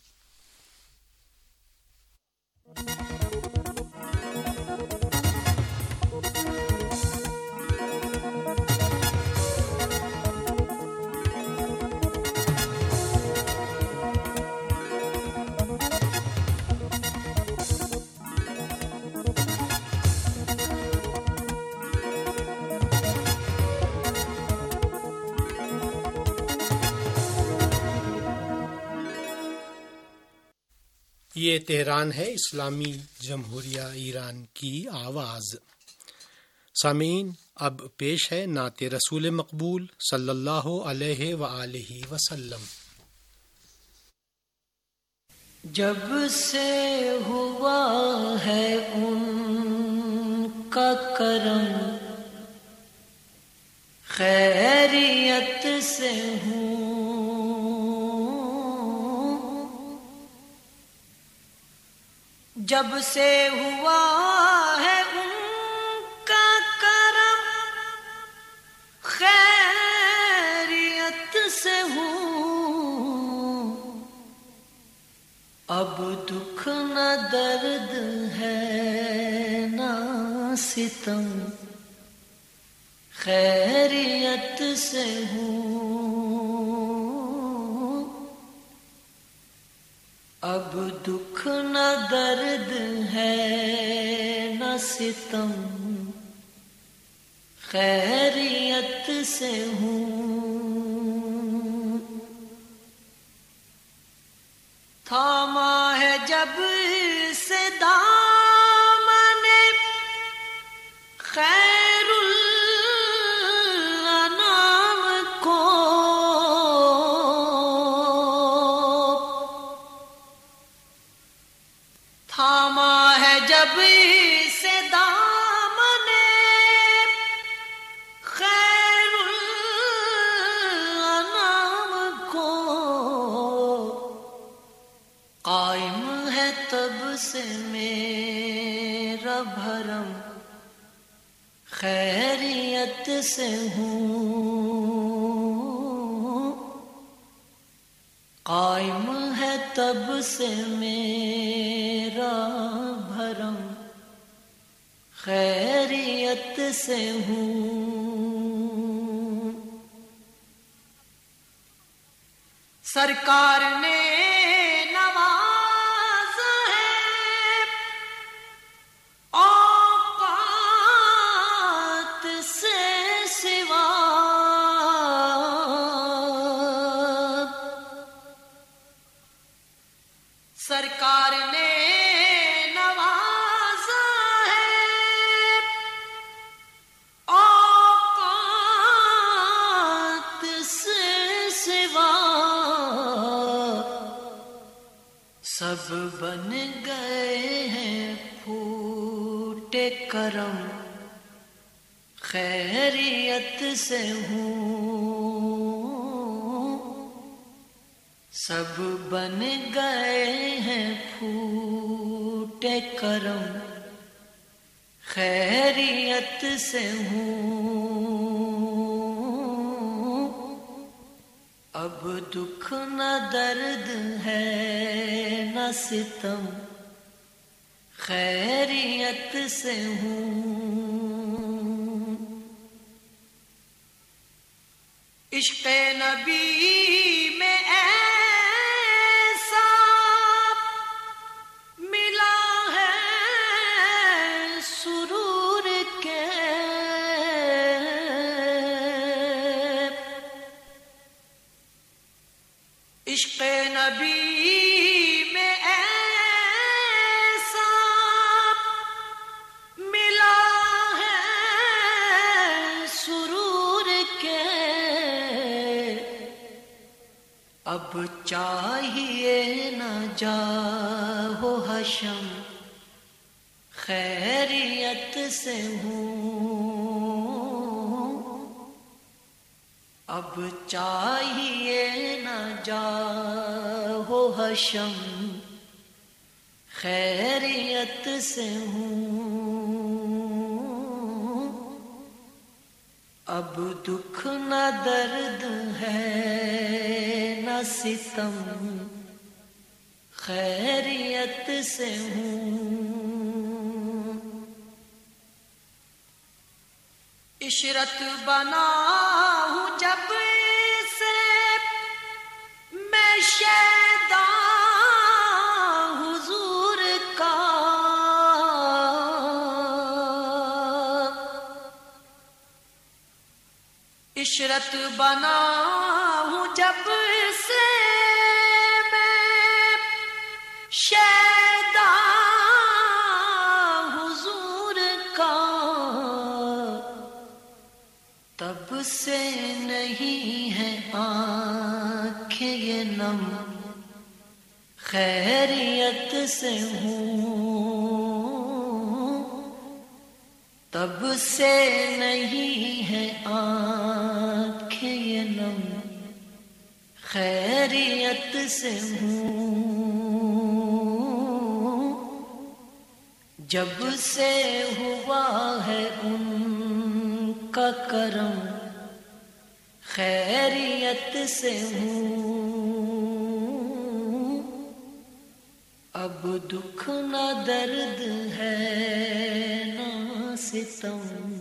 یہ تہران ہے، اسلامی جمہوریہ ایران کی آواز۔ سامعین، اب پیش ہے نعت رسول مقبول صلی اللہ علیہ وآلہ وسلم۔ جب سے ہوا ہے ان کا کرم، خیریت سے ہوں، جب سے ہوا ہے ان کا کرم، خیریت سے ہوں، اب دکھ نہ درد ہے نہ ستم، خیریت سے ہوں، اب دکھ نہ درد ہے نہ ستم، خیریت سے ہوں، تھاما ہے جب سے دامن خیر الانام کو، تھاما ہے جب سے دامن خیر الانام کو، قائم ہے تب سے میرا بھرم، خیریت سے ہوں، قائم ہے تب سے میرا بھرم، خیریت سے ہوں، سرکار نے نوازا ہے اوقات سے سوا، سرکار نے نوازا ہے اوقات سے سوا، سب بن گئے ہیں پھوٹے کرم، خیریت سے ہوں، سب بن گئے ہیں پھوٹے کرم، خیریت سے ہوں، اب دکھ نہ درد ہے نہ ستم، خیریت سے ہوں۔ عشق نبی میں ایسا ملا ہے سرور کے، عشق نبی میں ایسا ملا ہے سرور کے، اب چاہیے نہ جاؤ حشم، خیریت سے ہوں، اب چاہیے نہ جاؤ حشم، خیریت سے ہوں، اب دکھ نہ درد ہے نہ ستم، خیریت سے ہوں۔ عشرت بنا ہوں جب سے میں شیدا حضور کا، عشرت بنا ہوں جب سے میں شیدا حضور کا، تب سے نہیں ہے آنکھیں یہ نم، خیریت سے ہوں، تب سے نہیں ہے آنکھیں یہ نم، خیریت سے ہوں، جب سے ہوا ہے ان کا کرم، خیریت سے ہوں، اب دکھ نہ درد ہے نہ ستم،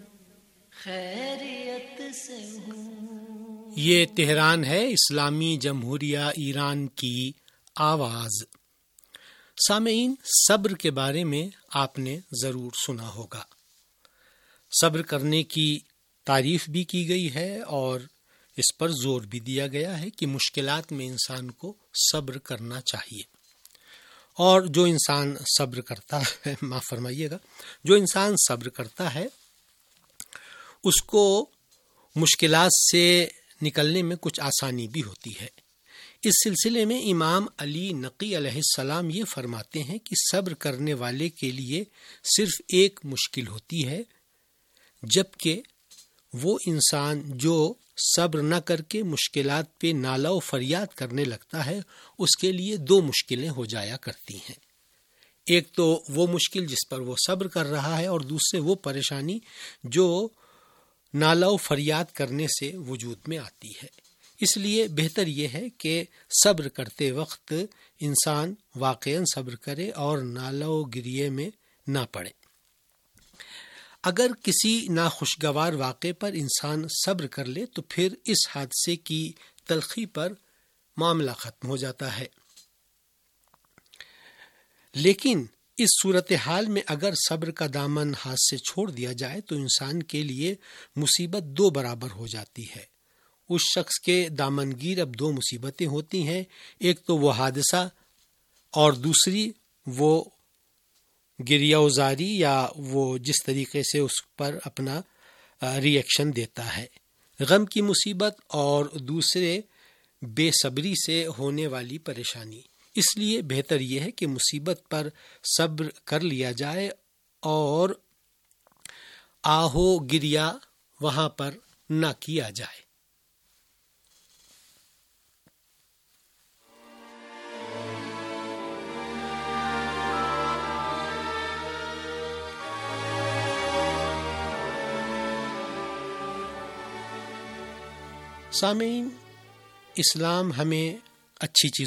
خیریت سے ہوں۔ یہ تہران ہے، اسلامی جمہوریہ ایران کی آواز۔ سامعین، صبر کے بارے میں آپ نے ضرور سنا ہوگا۔ صبر کرنے کی تعریف بھی کی گئی ہے اور اس پر زور بھی دیا گیا ہے کہ مشکلات میں انسان کو صبر کرنا چاہیے، اور جو انسان صبر کرتا ہے، معاف فرمائیے گا، جو انسان صبر کرتا ہے اس کو مشکلات سے نکلنے میں کچھ آسانی بھی ہوتی ہے۔ اس سلسلے میں امام علی نقی علیہ السلام یہ فرماتے ہیں کہ صبر کرنے والے کے لیے صرف ایک مشکل ہوتی ہے، جبکہ وہ انسان جو صبر نہ کر کے مشکلات پہ نالہ و فریاد کرنے لگتا ہے، اس کے لیے دو مشکلیں ہو جایا کرتی ہیں۔ ایک تو وہ مشکل جس پر وہ صبر کر رہا ہے، اور دوسرے وہ پریشانی جو نالہ و فریاد کرنے سے وجود میں آتی ہے۔ اس لیے بہتر یہ ہے کہ صبر کرتے وقت انسان واقعاً صبر کرے اور نالہ و گریے میں نہ پڑے۔ اگر کسی ناخوشگوار واقعے پر انسان صبر کر لے تو پھر اس حادثے کی تلخی پر معاملہ ختم ہو جاتا ہے، لیکن اس صورتحال میں اگر صبر کا دامن ہاتھ سے چھوڑ دیا جائے تو انسان کے لیے مصیبت دو برابر ہو جاتی ہے۔ اس شخص کے دامنگیر اب دو مصیبتیں ہوتی ہیں، ایک تو وہ حادثہ اور دوسری وہ گریہ وزاری یا وہ جس طریقے سے اس پر اپنا ری ایکشن دیتا ہے، غم کی مصیبت اور دوسرے بے صبری سے ہونے والی پریشانی۔ اس لیے بہتر یہ ہے کہ مصیبت پر صبر کر لیا جائے اور آہو گریہ وہاں پر نہ کیا جائے۔ سامعین، اسلام ہمیں اچھی چیزوں